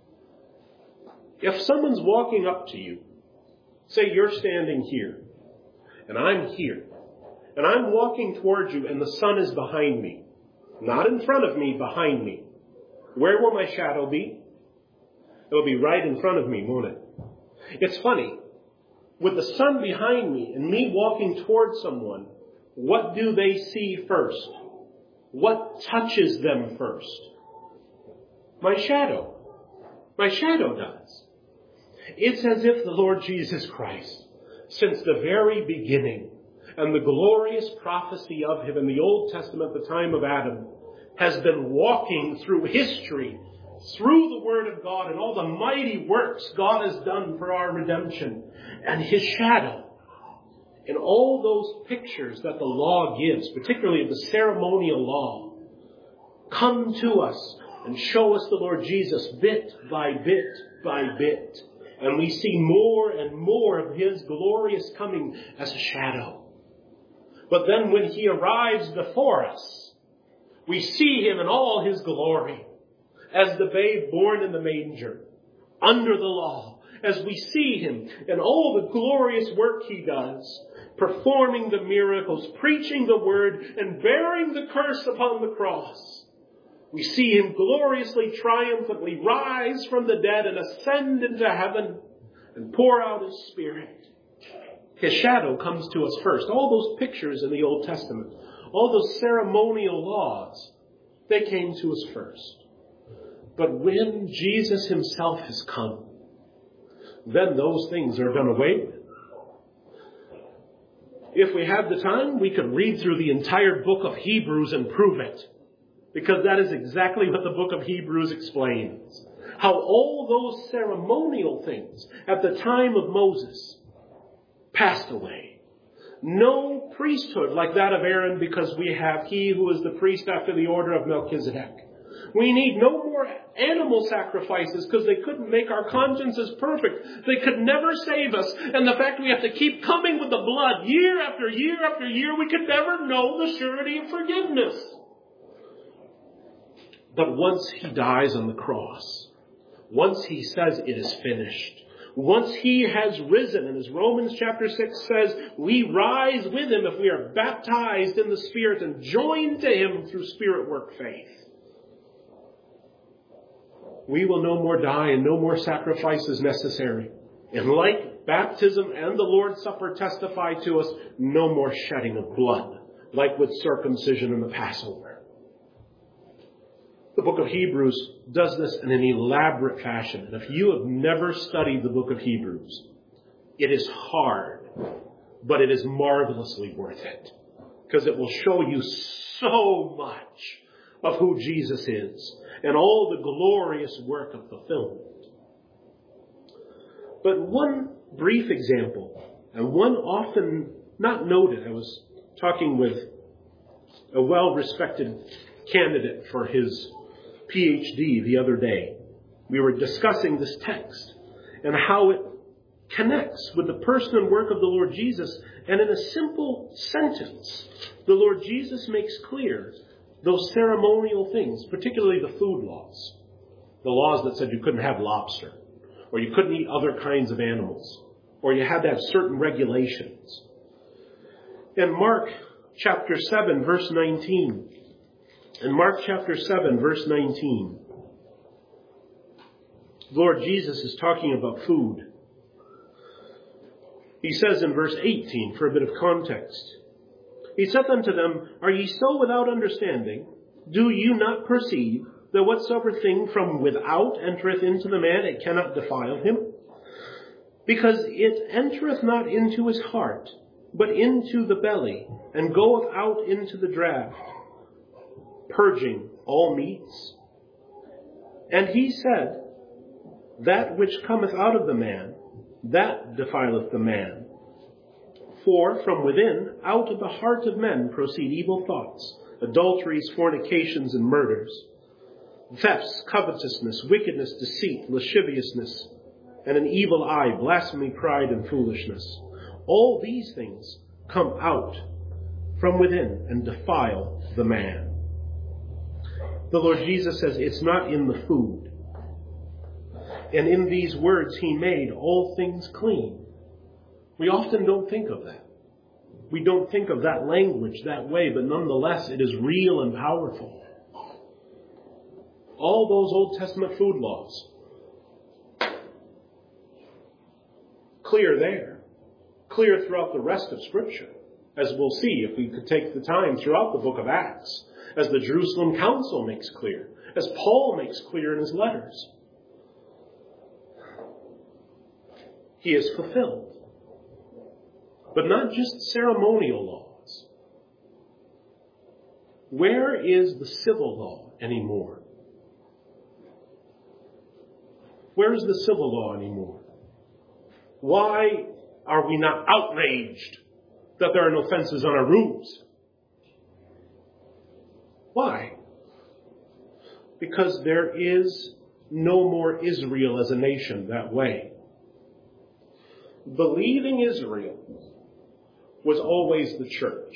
If someone's walking up to you, say you're standing here, and I'm here, and I'm walking towards you, and the sun is behind me, not in front of me, behind me, where will my shadow be? It will be right in front of me, won't it? It's funny. With the sun behind me and me walking towards someone, what do they see first? What touches them first? My shadow. My shadow does. It's as if the Lord Jesus Christ, since the very beginning, and the glorious prophecy of him in the Old Testament, the time of Adam, has been walking through history, through the Word of God and all the mighty works God has done for our redemption. And his shadow, in all those pictures that the law gives, particularly the ceremonial law, come to us and show us the Lord Jesus bit by bit by bit. And we see more and more of his glorious coming as a shadow. But then when he arrives before us, we see him in all his glory, as the babe born in the manger, under the law, as we see him in all the glorious work he does, performing the miracles, preaching the word, and bearing the curse upon the cross. We see him gloriously, triumphantly rise from the dead and ascend into heaven and pour out his Spirit. His shadow comes to us first. All those pictures in the Old Testament, all those ceremonial laws, they came to us first. But when Jesus himself has come, then those things are done away with. If we had the time, we could read through the entire book of Hebrews and prove it. Because that is exactly what the book of Hebrews explains. How all those ceremonial things at the time of Moses passed away. No priesthood like that of Aaron, because we have he who is the priest after the order of Melchizedek. We need no more animal sacrifices because they couldn't make our consciences perfect. They could never save us. And the fact we have to keep coming with the blood year after year after year, we could never know the surety of forgiveness. But once he dies on the cross, once he says it is finished, once he has risen, and as Romans chapter six says, we rise with him if we are baptized in the Spirit and joined to him through Spirit work faith. We will no more die and no more sacrifices necessary. And like baptism and the Lord's Supper testify to us, no more shedding of blood, like with circumcision and the Passover. The book of Hebrews does this in an elaborate fashion. And if you have never studied the book of Hebrews, it is hard but it is marvelously worth it, because it will show you so much of who Jesus is and all the glorious work of fulfillment. But one brief example, and one often not noted. I was talking with a well-respected candidate for his P H D the other day. We were discussing this text and how it connects with the person and work of the Lord Jesus. And in a simple sentence, the Lord Jesus makes clear those ceremonial things, particularly the food laws. The laws that said you couldn't have lobster, or you couldn't eat other kinds of animals, or you had to have certain regulations. In Mark chapter seven, verse nineteen, in Mark chapter seven, verse nineteen, Lord Jesus is talking about food. He says in verse eighteen, for a bit of context, he saith unto them, Are ye so without understanding? Do you not perceive that whatsoever thing from without entereth into the man, it cannot defile him? Because it entereth not into his heart, but into the belly, and goeth out into the draught, purging all meats. And he said, That which cometh out of the man, that defileth the man. For from within, out of the heart of men, proceed evil thoughts, adulteries, fornications, and murders, thefts, covetousness, wickedness, deceit, lasciviousness, and an evil eye, blasphemy, pride, and foolishness. All these things come out from within and defile the man. The Lord Jesus says it's not in the food. And in these words he made all things clean. We often don't think of that. We don't think of that language that way, but nonetheless it is real and powerful. All those Old Testament food laws, clear there, clear throughout the rest of Scripture, as we'll see if we could take the time throughout the book of Acts, as the Jerusalem Council makes clear, as Paul makes clear in his letters. He is fulfilled. But not just ceremonial laws. Where is the civil law anymore? Where is the civil law anymore? Why are we not outraged that there are no fences on our roofs? Why? Because there is no more Israel as a nation that way. Believing Israel was always the church.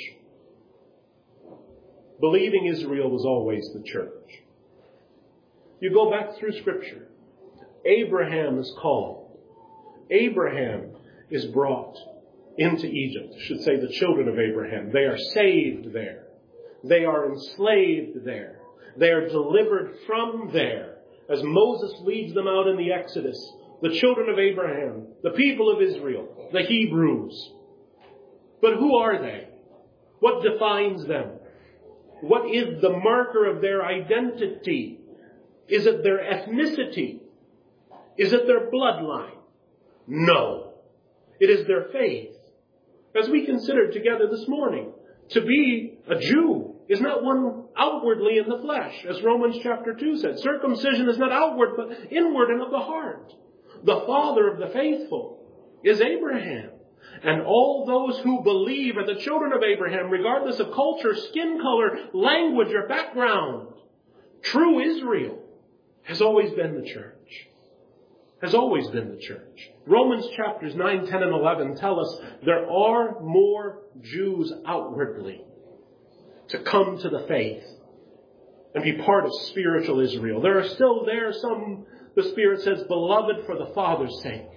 Believing Israel was always the church. You go back through Scripture. Abraham is called. Abraham is brought into Egypt. I should say the children of Abraham. They are saved there. They are enslaved there. They are delivered from there as Moses leads them out in the Exodus. The children of Abraham, the people of Israel, the Hebrews. But who are they? What defines them? What is the marker of their identity? Is it their ethnicity? Is it their bloodline? No. It is their faith. As we considered together this morning, to be a Jew is not one outwardly in the flesh, as Romans chapter two said. Circumcision is not outward, but inward and of the heart. The father of the faithful is Abraham. And all those who believe are the children of Abraham, regardless of culture, skin color, language, or background. True Israel has always been the church. Has always been the church. Romans chapters nine, ten, and eleven tell us there are more Jews outwardly to come to the faith and be part of spiritual Israel. There are still there some, the Spirit says, beloved for the Father's sake.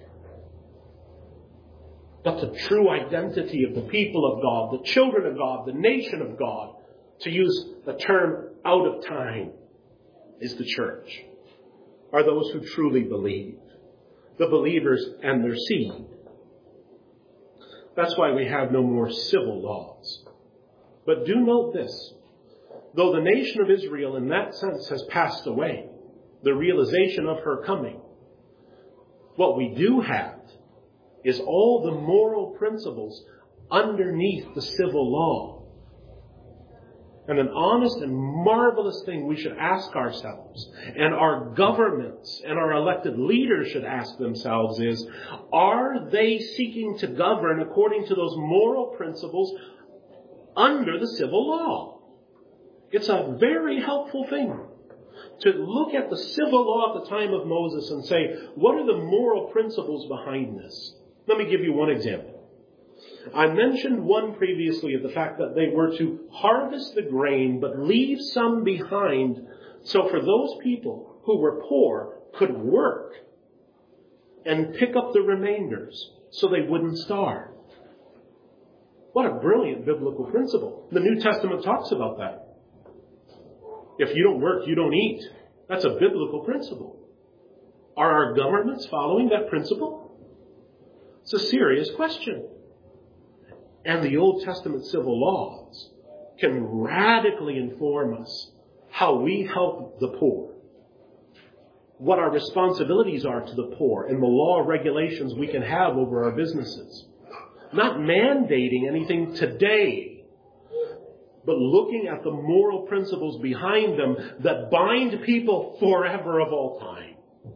But the true identity of the people of God, the children of God, the nation of God, to use the term out of time, is the church. Are those who truly believe. The believers and their seed. That's why we have no more civil laws. But do note this. Though the nation of Israel in that sense has passed away, the realization of her coming, what we do have is all the moral principles underneath the civil law. And an honest and marvelous thing we should ask ourselves, and our governments and our elected leaders should ask themselves is, are they seeking to govern according to those moral principles under the civil law? It's a very helpful thing to look at the civil law at the time of Moses and say, what are the moral principles behind this? Let me give you one example. I mentioned one previously of the fact that they were to harvest the grain but leave some behind, so for those people who were poor could work and pick up the remainders so they wouldn't starve. What a brilliant biblical principle. The New Testament talks about that. If you don't work, you don't eat. That's a biblical principle. Are our governments following that principle? It's a serious question. And the Old Testament civil laws can radically inform us how we help the poor, what our responsibilities are to the poor, and the law regulations we can have over our businesses. Not mandating anything today, but looking at the moral principles behind them that bind people forever of all time.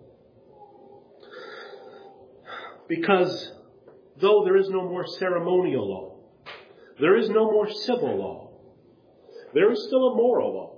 Because though there is no more ceremonial law, there is no more civil law, there is still a moral law.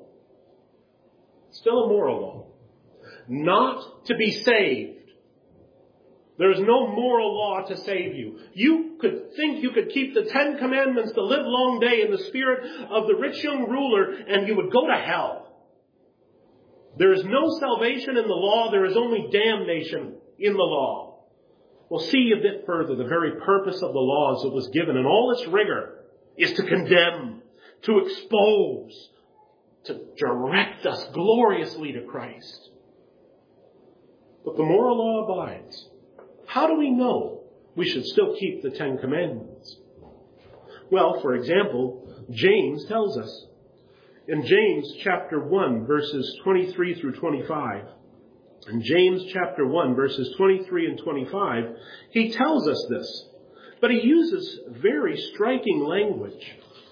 Still a moral law. Not to be saved. There is no moral law to save you. You could think you could keep the Ten Commandments the live long day in the spirit of the rich young ruler, and you would go to hell. There is no salvation in the law. There is only damnation in the law. We'll see a bit further. The very purpose of the law as it was given in all its rigor is to condemn, to expose, to direct us gloriously to Christ. But the moral law abides. How do we know we should still keep the Ten Commandments? Well, for example, James tells us. In James chapter one, verses twenty-three through twenty-five, in James chapter one, verses twenty-three and twenty-five, he tells us this. But he uses very striking language.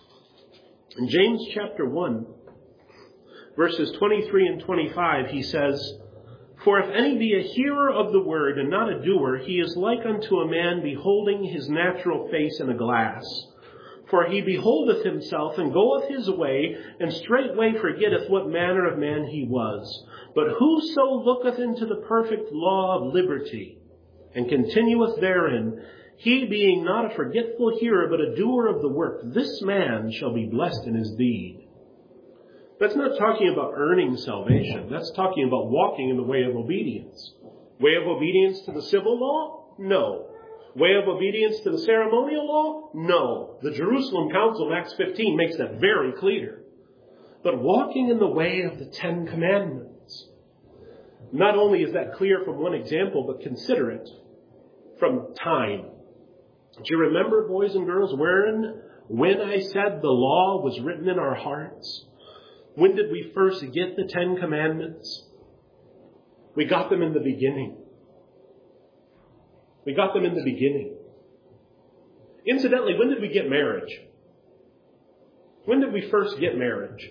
In James chapter one, verses twenty-three and twenty-five, he says, "For if any be a hearer of the word and not a doer, he is like unto a man beholding his natural face in a glass. For he beholdeth himself and goeth his way, and straightway forgetteth what manner of man he was. But whoso looketh into the perfect law of liberty, and continueth therein, he being not a forgetful hearer, but a doer of the work, this man shall be blessed in his deed." That's not talking about earning salvation. That's talking about walking in the way of obedience. Way of obedience to the civil law? No. Way of obedience to the ceremonial law? No. The Jerusalem Council in Acts fifteen makes that very clear. But walking in the way of the Ten Commandments. Not only is that clear from one example, but consider it from time. Do you remember, boys and girls, wherein, when I said the law was written in our hearts? When did we first get the Ten Commandments? We got them in the beginning. We got them in the beginning. Incidentally, when did we get marriage? When did we first get marriage?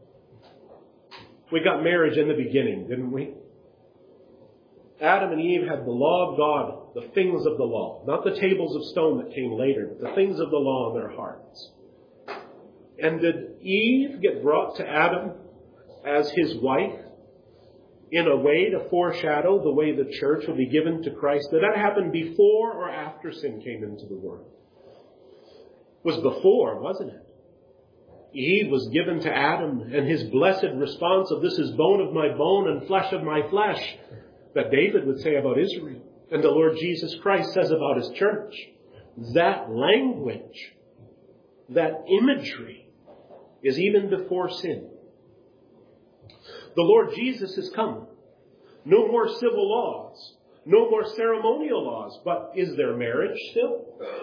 We got marriage in the beginning, didn't we? Adam and Eve had the law of God, the things of the law. Not the tables of stone that came later, but the things of the law in their hearts. And did Eve get brought to Adam as his wife in a way to foreshadow the way the church will be given to Christ? Did that happen before or after sin came into the world? It was before, wasn't it? Eve was given to Adam, and his blessed response of "this is bone of my bone and flesh of my flesh," that David would say about Israel, and the Lord Jesus Christ says about his church. That language, that imagery, is even before sin. The Lord Jesus has come. No more civil laws. No more ceremonial laws. But is there marriage still?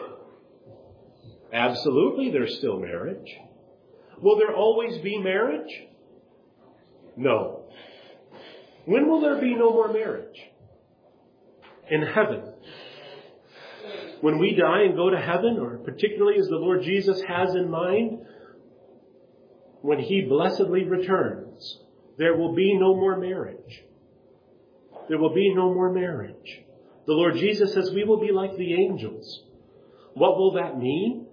Absolutely, there's still marriage. Will there always be marriage? No. When will there be no more marriage? In heaven. When we die and go to heaven, or particularly as the Lord Jesus has in mind, when he blessedly returns, there will be no more marriage. There will be no more marriage. The Lord Jesus says we will be like the angels. What will that mean?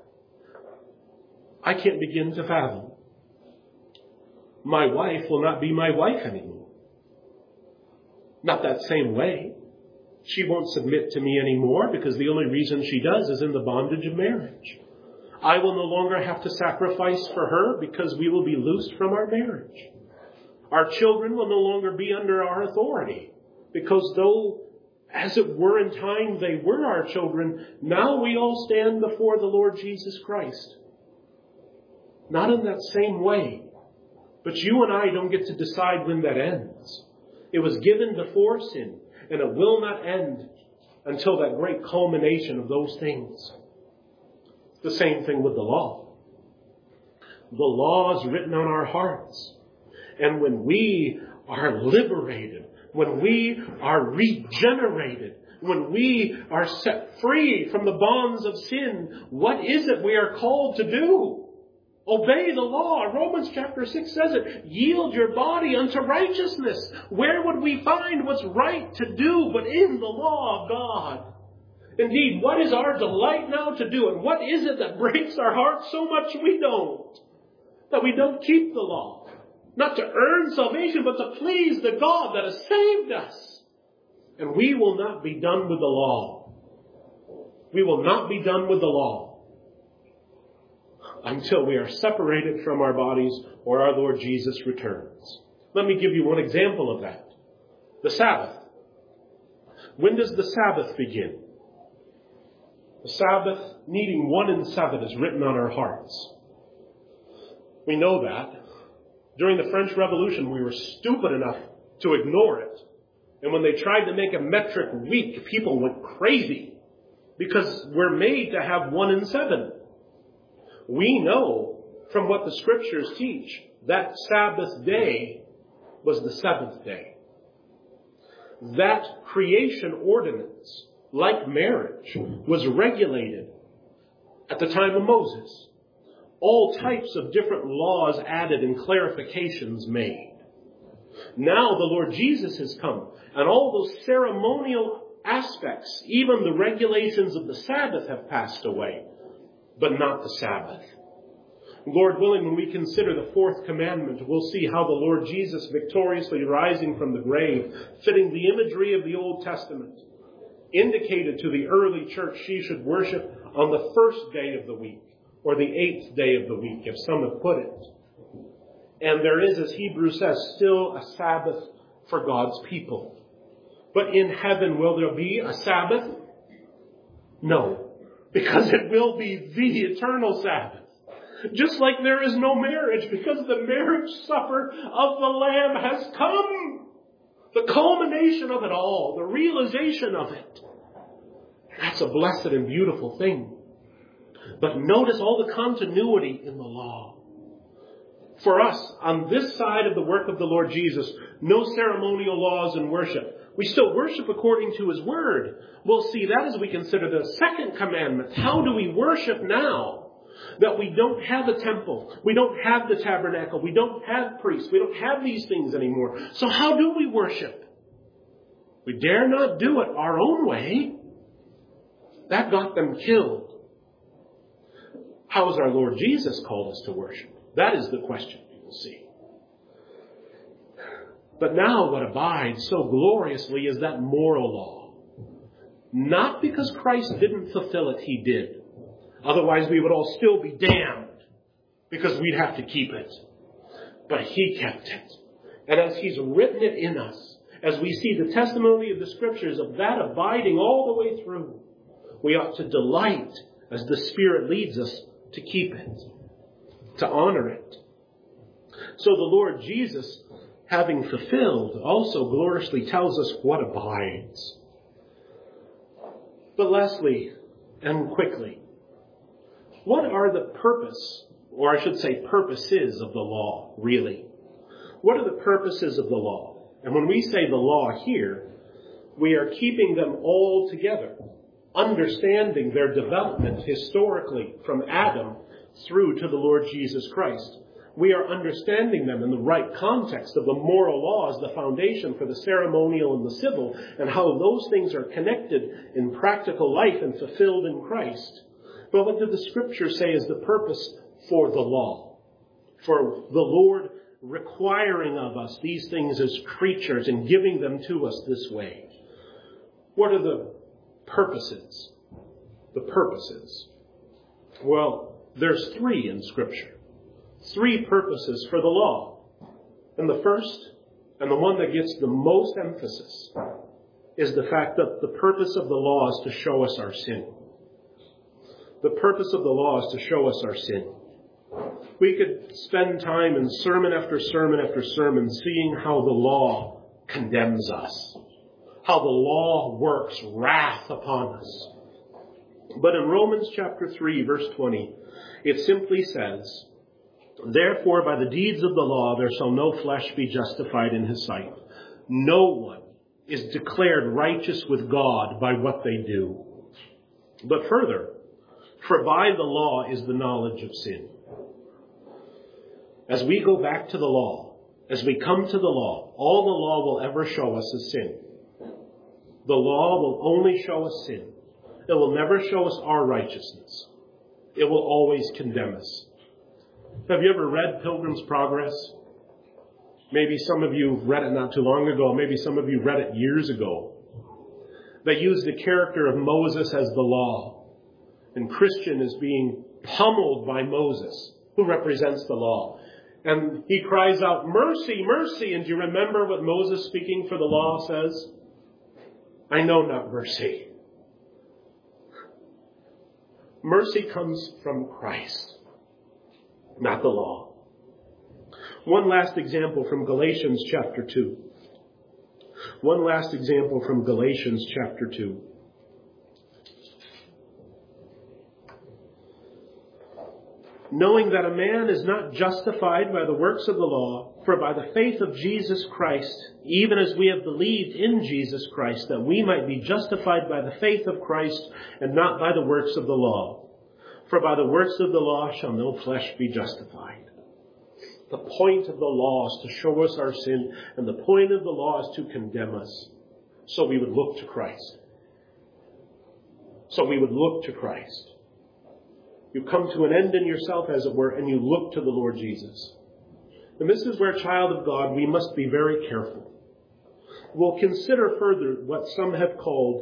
I can't begin to fathom. My wife will not be my wife anymore. Not that same way. She won't submit to me anymore because the only reason she does is in the bondage of marriage. I will no longer have to sacrifice for her because we will be loosed from our marriage. Our children will no longer be under our authority because though, as it were in time, they were our children, now we all stand before the Lord Jesus Christ. Not in that same way. But you and I don't get to decide when that ends. It was given before sin, and it will not end until that great culmination of those things. It's the same thing with the law. The law is written on our hearts. And when we are liberated, when we are regenerated, when we are set free from the bonds of sin, what is it we are called to do? Obey the law. Romans chapter six says it. Yield your body unto righteousness. Where would we find what's right to do but in the law of God? Indeed, what is our delight now to do? And what is it that breaks our hearts so much we don't? That we don't keep the law. Not to earn salvation, but to please the God that has saved us. And we will not be done with the law. We will not be done with the law until we are separated from our bodies or our Lord Jesus returns. Let me give you one example of that. The Sabbath. When does the Sabbath begin? The Sabbath, needing one in seven, is written on our hearts. We know that. During the French Revolution, we were stupid enough to ignore it. And when they tried to make a metric week, people went crazy because we're made to have one in seven. We know from what the Scriptures teach that Sabbath day was the seventh day. That creation ordinance, like marriage, was regulated at the time of Moses. All types of different laws added and clarifications made. Now the Lord Jesus has come, and all those ceremonial aspects, even the regulations of the Sabbath, have passed away. But not the Sabbath. Lord willing, when we consider the fourth commandment, we'll see how the Lord Jesus, victoriously rising from the grave, fitting the imagery of the Old Testament, indicated to the early church she should worship on the first day of the week, or the eighth day of the week, if some have put it. And there is, as Hebrews says, still a Sabbath for God's people. But in heaven, will there be a Sabbath? No. Because it will be the eternal Sabbath. Just like there is no marriage, because the marriage supper of the Lamb has come. The culmination of it all, the realization of it. That's a blessed and beautiful thing. But notice all the continuity in the law. For us, on this side of the work of the Lord Jesus, no ceremonial laws in worship. We still worship according to His Word. We'll see that as we consider the second commandment. How do we worship now that we don't have a temple? We don't have the tabernacle. We don't have priests. We don't have these things anymore. So how do we worship? We dare not do it our own way. That got them killed. How has our Lord Jesus called us to worship? That is the question we will see. But now what abides so gloriously is that moral law. Not because Christ didn't fulfill it, He did. Otherwise we would all still be damned because we'd have to keep it. But He kept it. And as He's written it in us, as we see the testimony of the Scriptures of that abiding all the way through, we ought to delight as the Spirit leads us to keep it, to honor it. So the Lord Jesus, having fulfilled, also gloriously tells us what abides. But lastly, and quickly, what are the purpose, or I should say purposes of the law, really? What are the purposes of the law? And when we say the law here, we are keeping them all together. understanding their development historically from Adam through to the Lord Jesus Christ. We are understanding them in the right context of the moral laws, the foundation for the ceremonial and the civil, and how those things are connected in practical life and fulfilled in Christ. But what did the Scripture say is the purpose for the law? For the Lord requiring of us these things as creatures and giving them to us this way. What are the purposes? The purposes. Well, there's three in Scripture. Three purposes for the law. And the first, and the one that gets the most emphasis, is the fact that the purpose of the law is to show us our sin. The purpose of the law is to show us our sin. We could spend time in sermon after sermon after sermon seeing how the law condemns us, how the law works wrath upon us. But in Romans chapter three, verse twenty, it simply says, "Therefore, by the deeds of the law, there shall no flesh be justified in his sight. No one is declared righteous with God by what they do. But further, for by the law is the knowledge of sin." As we go back to the law, as we come to the law, all the law will ever show us is sin. The law will only show us sin. It will never show us our righteousness. It will always condemn us. Have you ever read Pilgrim's Progress? Maybe some of you read it not too long ago. Maybe some of you read it years ago. They use the character of Moses as the law. And Christian is being pummeled by Moses, who represents the law. And he cries out, "Mercy, mercy." And do you remember what Moses speaking for the law says? "I know not mercy." Mercy comes from Christ, not the law. One last example from Galatians chapter two. One last example from Galatians chapter two. "Knowing that a man is not justified by the works of the law, for by the faith of Jesus Christ, even as we have believed in Jesus Christ, that we might be justified by the faith of Christ and not by the works of the law. For by the works of the law shall no flesh be justified." The point of the law is to show us our sin, and the point of the law is to condemn us, so we would look to Christ. So we would look to Christ. You come to an end in yourself, as it were, and you look to the Lord Jesus. And this is where, child of God, we must be very careful. We'll consider further what some have called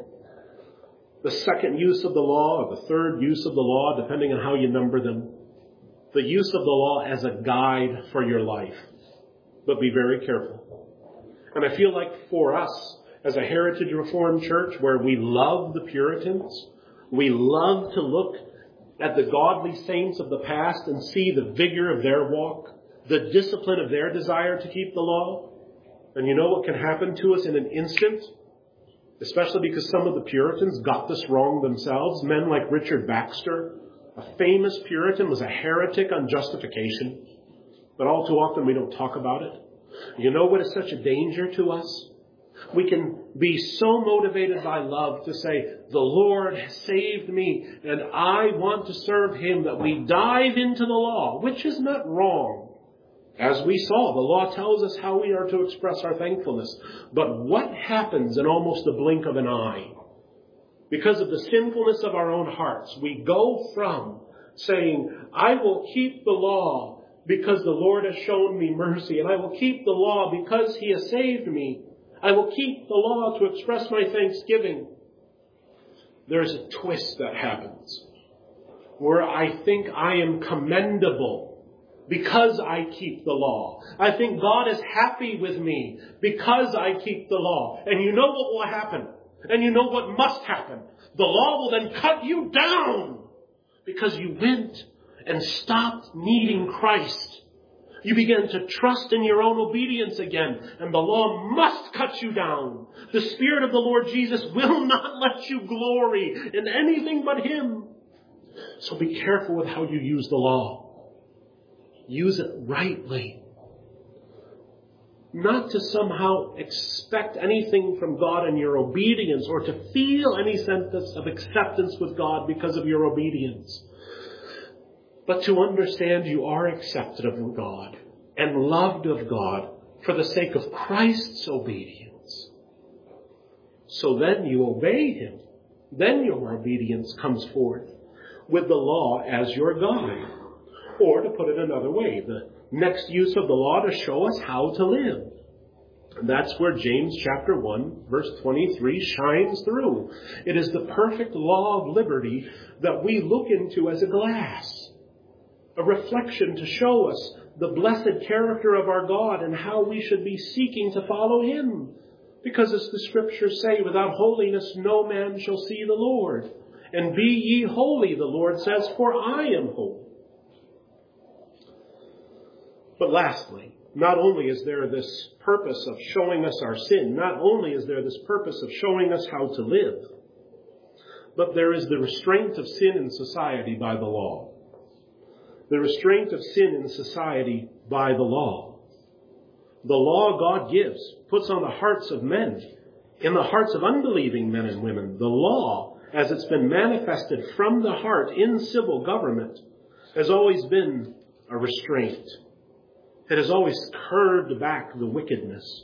the second use of the law, or the third use of the law, depending on how you number them. The use of the law as a guide for your life. But be very careful. And I feel like for us, as a Heritage Reformed church, where we love the Puritans, we love to look at the godly saints of the past and see the vigor of their walk, the discipline of their desire to keep the law. And you know what can happen to us in an instant? Especially because some of the Puritans got this wrong themselves. Men like Richard Baxter, a famous Puritan, was a heretic on justification. But all too often we don't talk about it. You know what is such a danger to us? We can be so motivated by love to say, "The Lord has saved me and I want to serve Him," that we dive into the law, which is not wrong. As we saw, the law tells us how we are to express our thankfulness. But what happens in almost the blink of an eye? Because of the sinfulness of our own hearts, we go from saying, "I will keep the law because the Lord has shown me mercy, and I will keep the law because He has saved me. I will keep the law to express my thanksgiving." There's a twist that happens where I think I am commendable because I keep the law. I think God is happy with me because I keep the law. And you know what will happen? And you know what must happen? The law will then cut you down because you went and stopped needing Christ. You began to trust in your own obedience again, and the law must cut you down. The Spirit of the Lord Jesus will not let you glory in anything but Him. So be careful with how you use the law. Use it rightly. not to somehow expect anything from God in your obedience or to feel any sense of acceptance with God because of your obedience, but to understand you are accepted of God and loved of God for the sake of Christ's obedience. So then you obey him. Then your obedience comes forth with the law as your guide. Or to put it another way, the next use of the law to show us how to live. And that's where James chapter one, verse twenty-three shines through. It is the perfect law of liberty that we look into as a glass, a reflection to show us the blessed character of our God and how we should be seeking to follow him. Because as the scriptures say, without holiness no man shall see the Lord. And be ye holy, the Lord says, for I am holy. But lastly, not only is there this purpose of showing us our sin, not only is there this purpose of showing us how to live, but there is the restraint of sin in society by the law. The restraint of sin in society by the law. The law God gives, puts on the hearts of men, in the hearts of unbelieving men and women. The law, as it's been manifested from the heart in civil government, has always been a restraint. It has always curbed back the wickedness.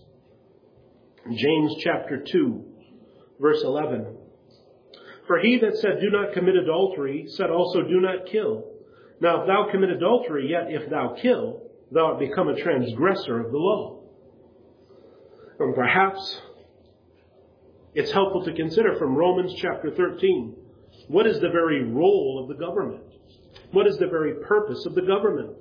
James chapter two, verse eleven. For he that said, do not commit adultery, said also, do not kill. Now if thou commit adultery, yet if thou kill, thou art become a transgressor of the law. And perhaps it's helpful to consider from Romans chapter thirteen, what is the very role of the government? What is the very purpose of the government?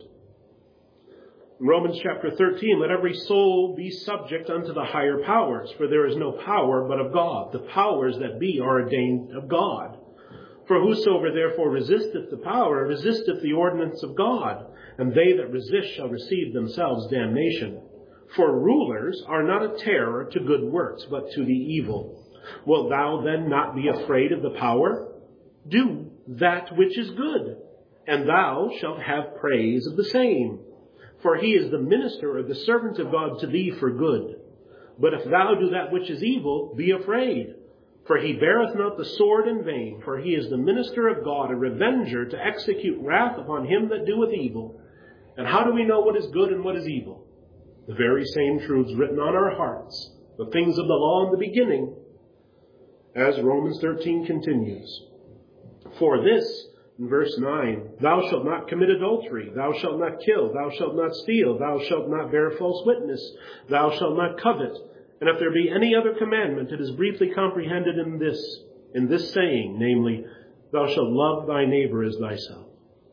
In Romans chapter thirteen, let every soul be subject unto the higher powers, for there is no power but of God. The powers that be are ordained of God. For whosoever therefore resisteth the power, resisteth the ordinance of God, and they that resist shall receive themselves damnation. For rulers are not a terror to good works, but to the evil. Wilt thou then not be afraid of the power? Do that which is good, and thou shalt have praise of the same. For he is the minister or the servant of God to thee for good. But if thou do that which is evil, be afraid. For he beareth not the sword in vain, for he is the minister of God, a revenger to execute wrath upon him that doeth evil. And how do we know what is good and what is evil? The very same truths written on our hearts, the things of the law in the beginning, as Romans thirteen continues. For this, in verse nine, thou shalt not commit adultery, thou shalt not kill, thou shalt not steal, thou shalt not bear false witness, thou shalt not covet. And if there be any other commandment, it is briefly comprehended in this, in this saying, namely, thou shalt love thy neighbor as thyself.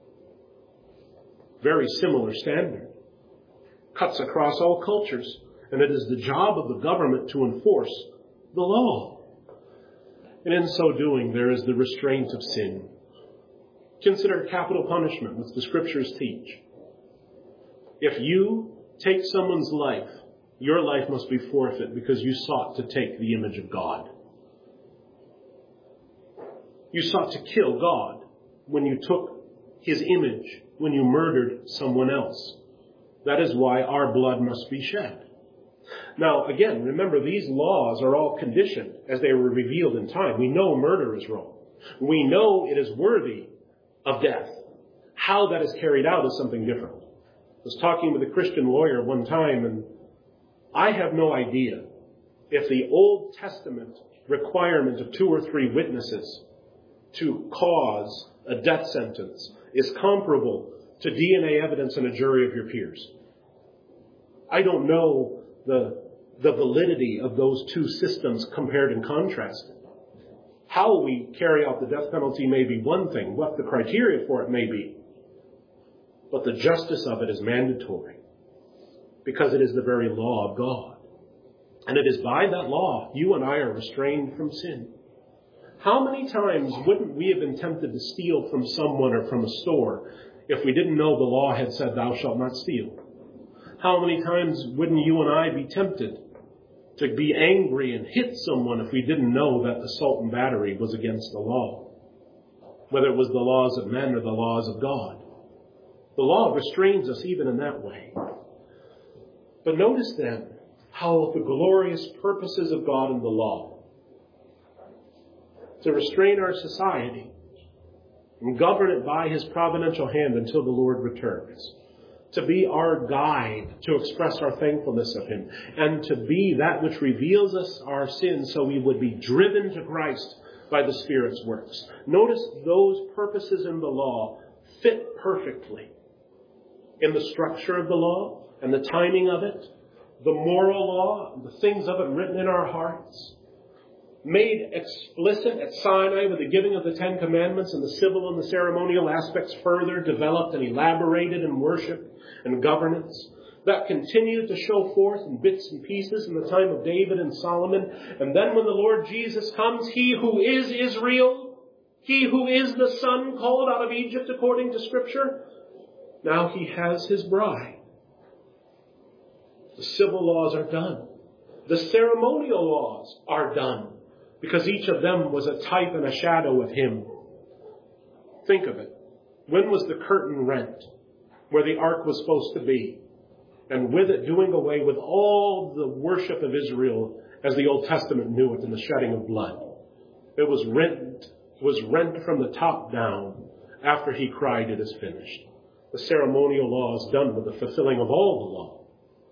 Very similar standard. Cuts across all cultures, and it is the job of the government to enforce the law. And in so doing, there is the restraint of sin. Consider capital punishment, which the scriptures teach. If you take someone's life, your life must be forfeit because you sought to take the image of God. You sought to kill God when you took his image, when you murdered someone else. That is why our blood must be shed. Now, again, remember, these laws are all conditioned as they were revealed in time. We know murder is wrong. We know it is worthy of death. How that is carried out is something different. I was talking with a Christian lawyer one time, and I have no idea if the Old Testament requirement of two or three witnesses to cause a death sentence is comparable to D N A evidence in a jury of your peers. I don't know the, the validity of those two systems compared and contrasted. How we carry out the death penalty may be one thing, what the criteria for it may be. But the justice of it is mandatory because it is the very law of God. And it is by that law you and I are restrained from sin. How many times wouldn't we have been tempted to steal from someone or from a store if we didn't know the law had said thou shalt not steal? How many times wouldn't you and I be tempted to be angry and hit someone if we didn't know that assault and battery was against the law, whether it was the laws of men or the laws of God? The law restrains us even in that way. But notice then, how the glorious purposes of God in the law to restrain our society and govern it by his providential hand until the Lord returns, to be our guide, to express our thankfulness of him, and to be that which reveals us our sins so we would be driven to Christ by the Spirit's works. Notice those purposes in the law fit perfectly in the structure of the law and the timing of it, the moral law, the things of it written in our hearts, made explicit at Sinai with the giving of the Ten Commandments, and the civil and the ceremonial aspects further developed and elaborated in worship and governance, that continued to show forth in bits and pieces in the time of David and Solomon. And then when the Lord Jesus comes, he who is Israel, he who is the Son called out of Egypt according to Scripture, now he has his bride. The civil laws are done. The ceremonial laws are done, because each of them was a type and a shadow of him. Think of it. When was the curtain rent where the ark was supposed to be? And with it doing away with all the worship of Israel as the Old Testament knew it in the shedding of blood. It was rent, was rent from the top down after he cried, "It is finished." The ceremonial law is done with the fulfilling of all the law.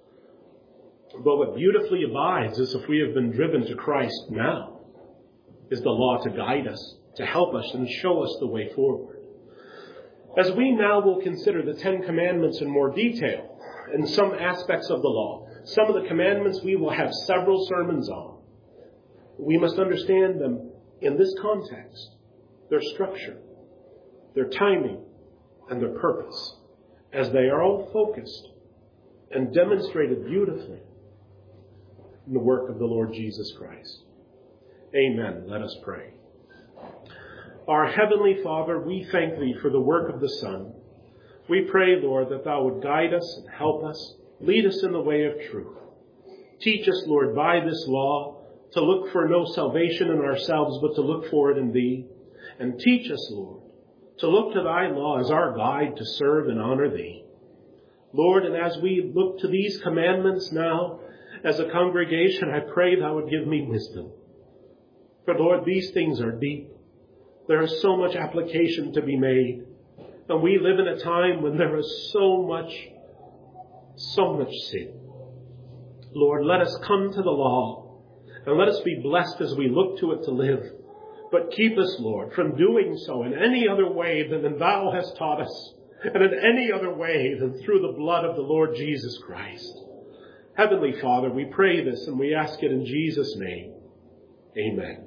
But what beautifully abides is, if we have been driven to Christ now, is the law to guide us, to help us and show us the way forward. As we now will consider the Ten Commandments in more detail and some aspects of the law, some of the commandments we will have several sermons on. We must understand them in this context, their structure, their timing, and their purpose, as they are all focused and demonstrated beautifully in the work of the Lord Jesus Christ. Amen. Let us pray. Our Heavenly Father, we thank Thee for the work of the Son. We pray, Lord, that Thou would guide us and help us, lead us in the way of truth. Teach us, Lord, by this law to look for no salvation in ourselves, but to look for it in Thee. And teach us, Lord, to look to Thy law as our guide to serve and honor Thee. Lord, and as we look to these commandments now, as a congregation, I pray Thou would give me wisdom. For, Lord, these things are deep. There is so much application to be made. And we live in a time when there is so much, so much sin. Lord, let us come to the law, and let us be blessed as we look to it to live. But keep us, Lord, from doing so in any other way than Thou hast taught us, and in any other way than through the blood of the Lord Jesus Christ. Heavenly Father, we pray this and we ask it in Jesus' name. Amen.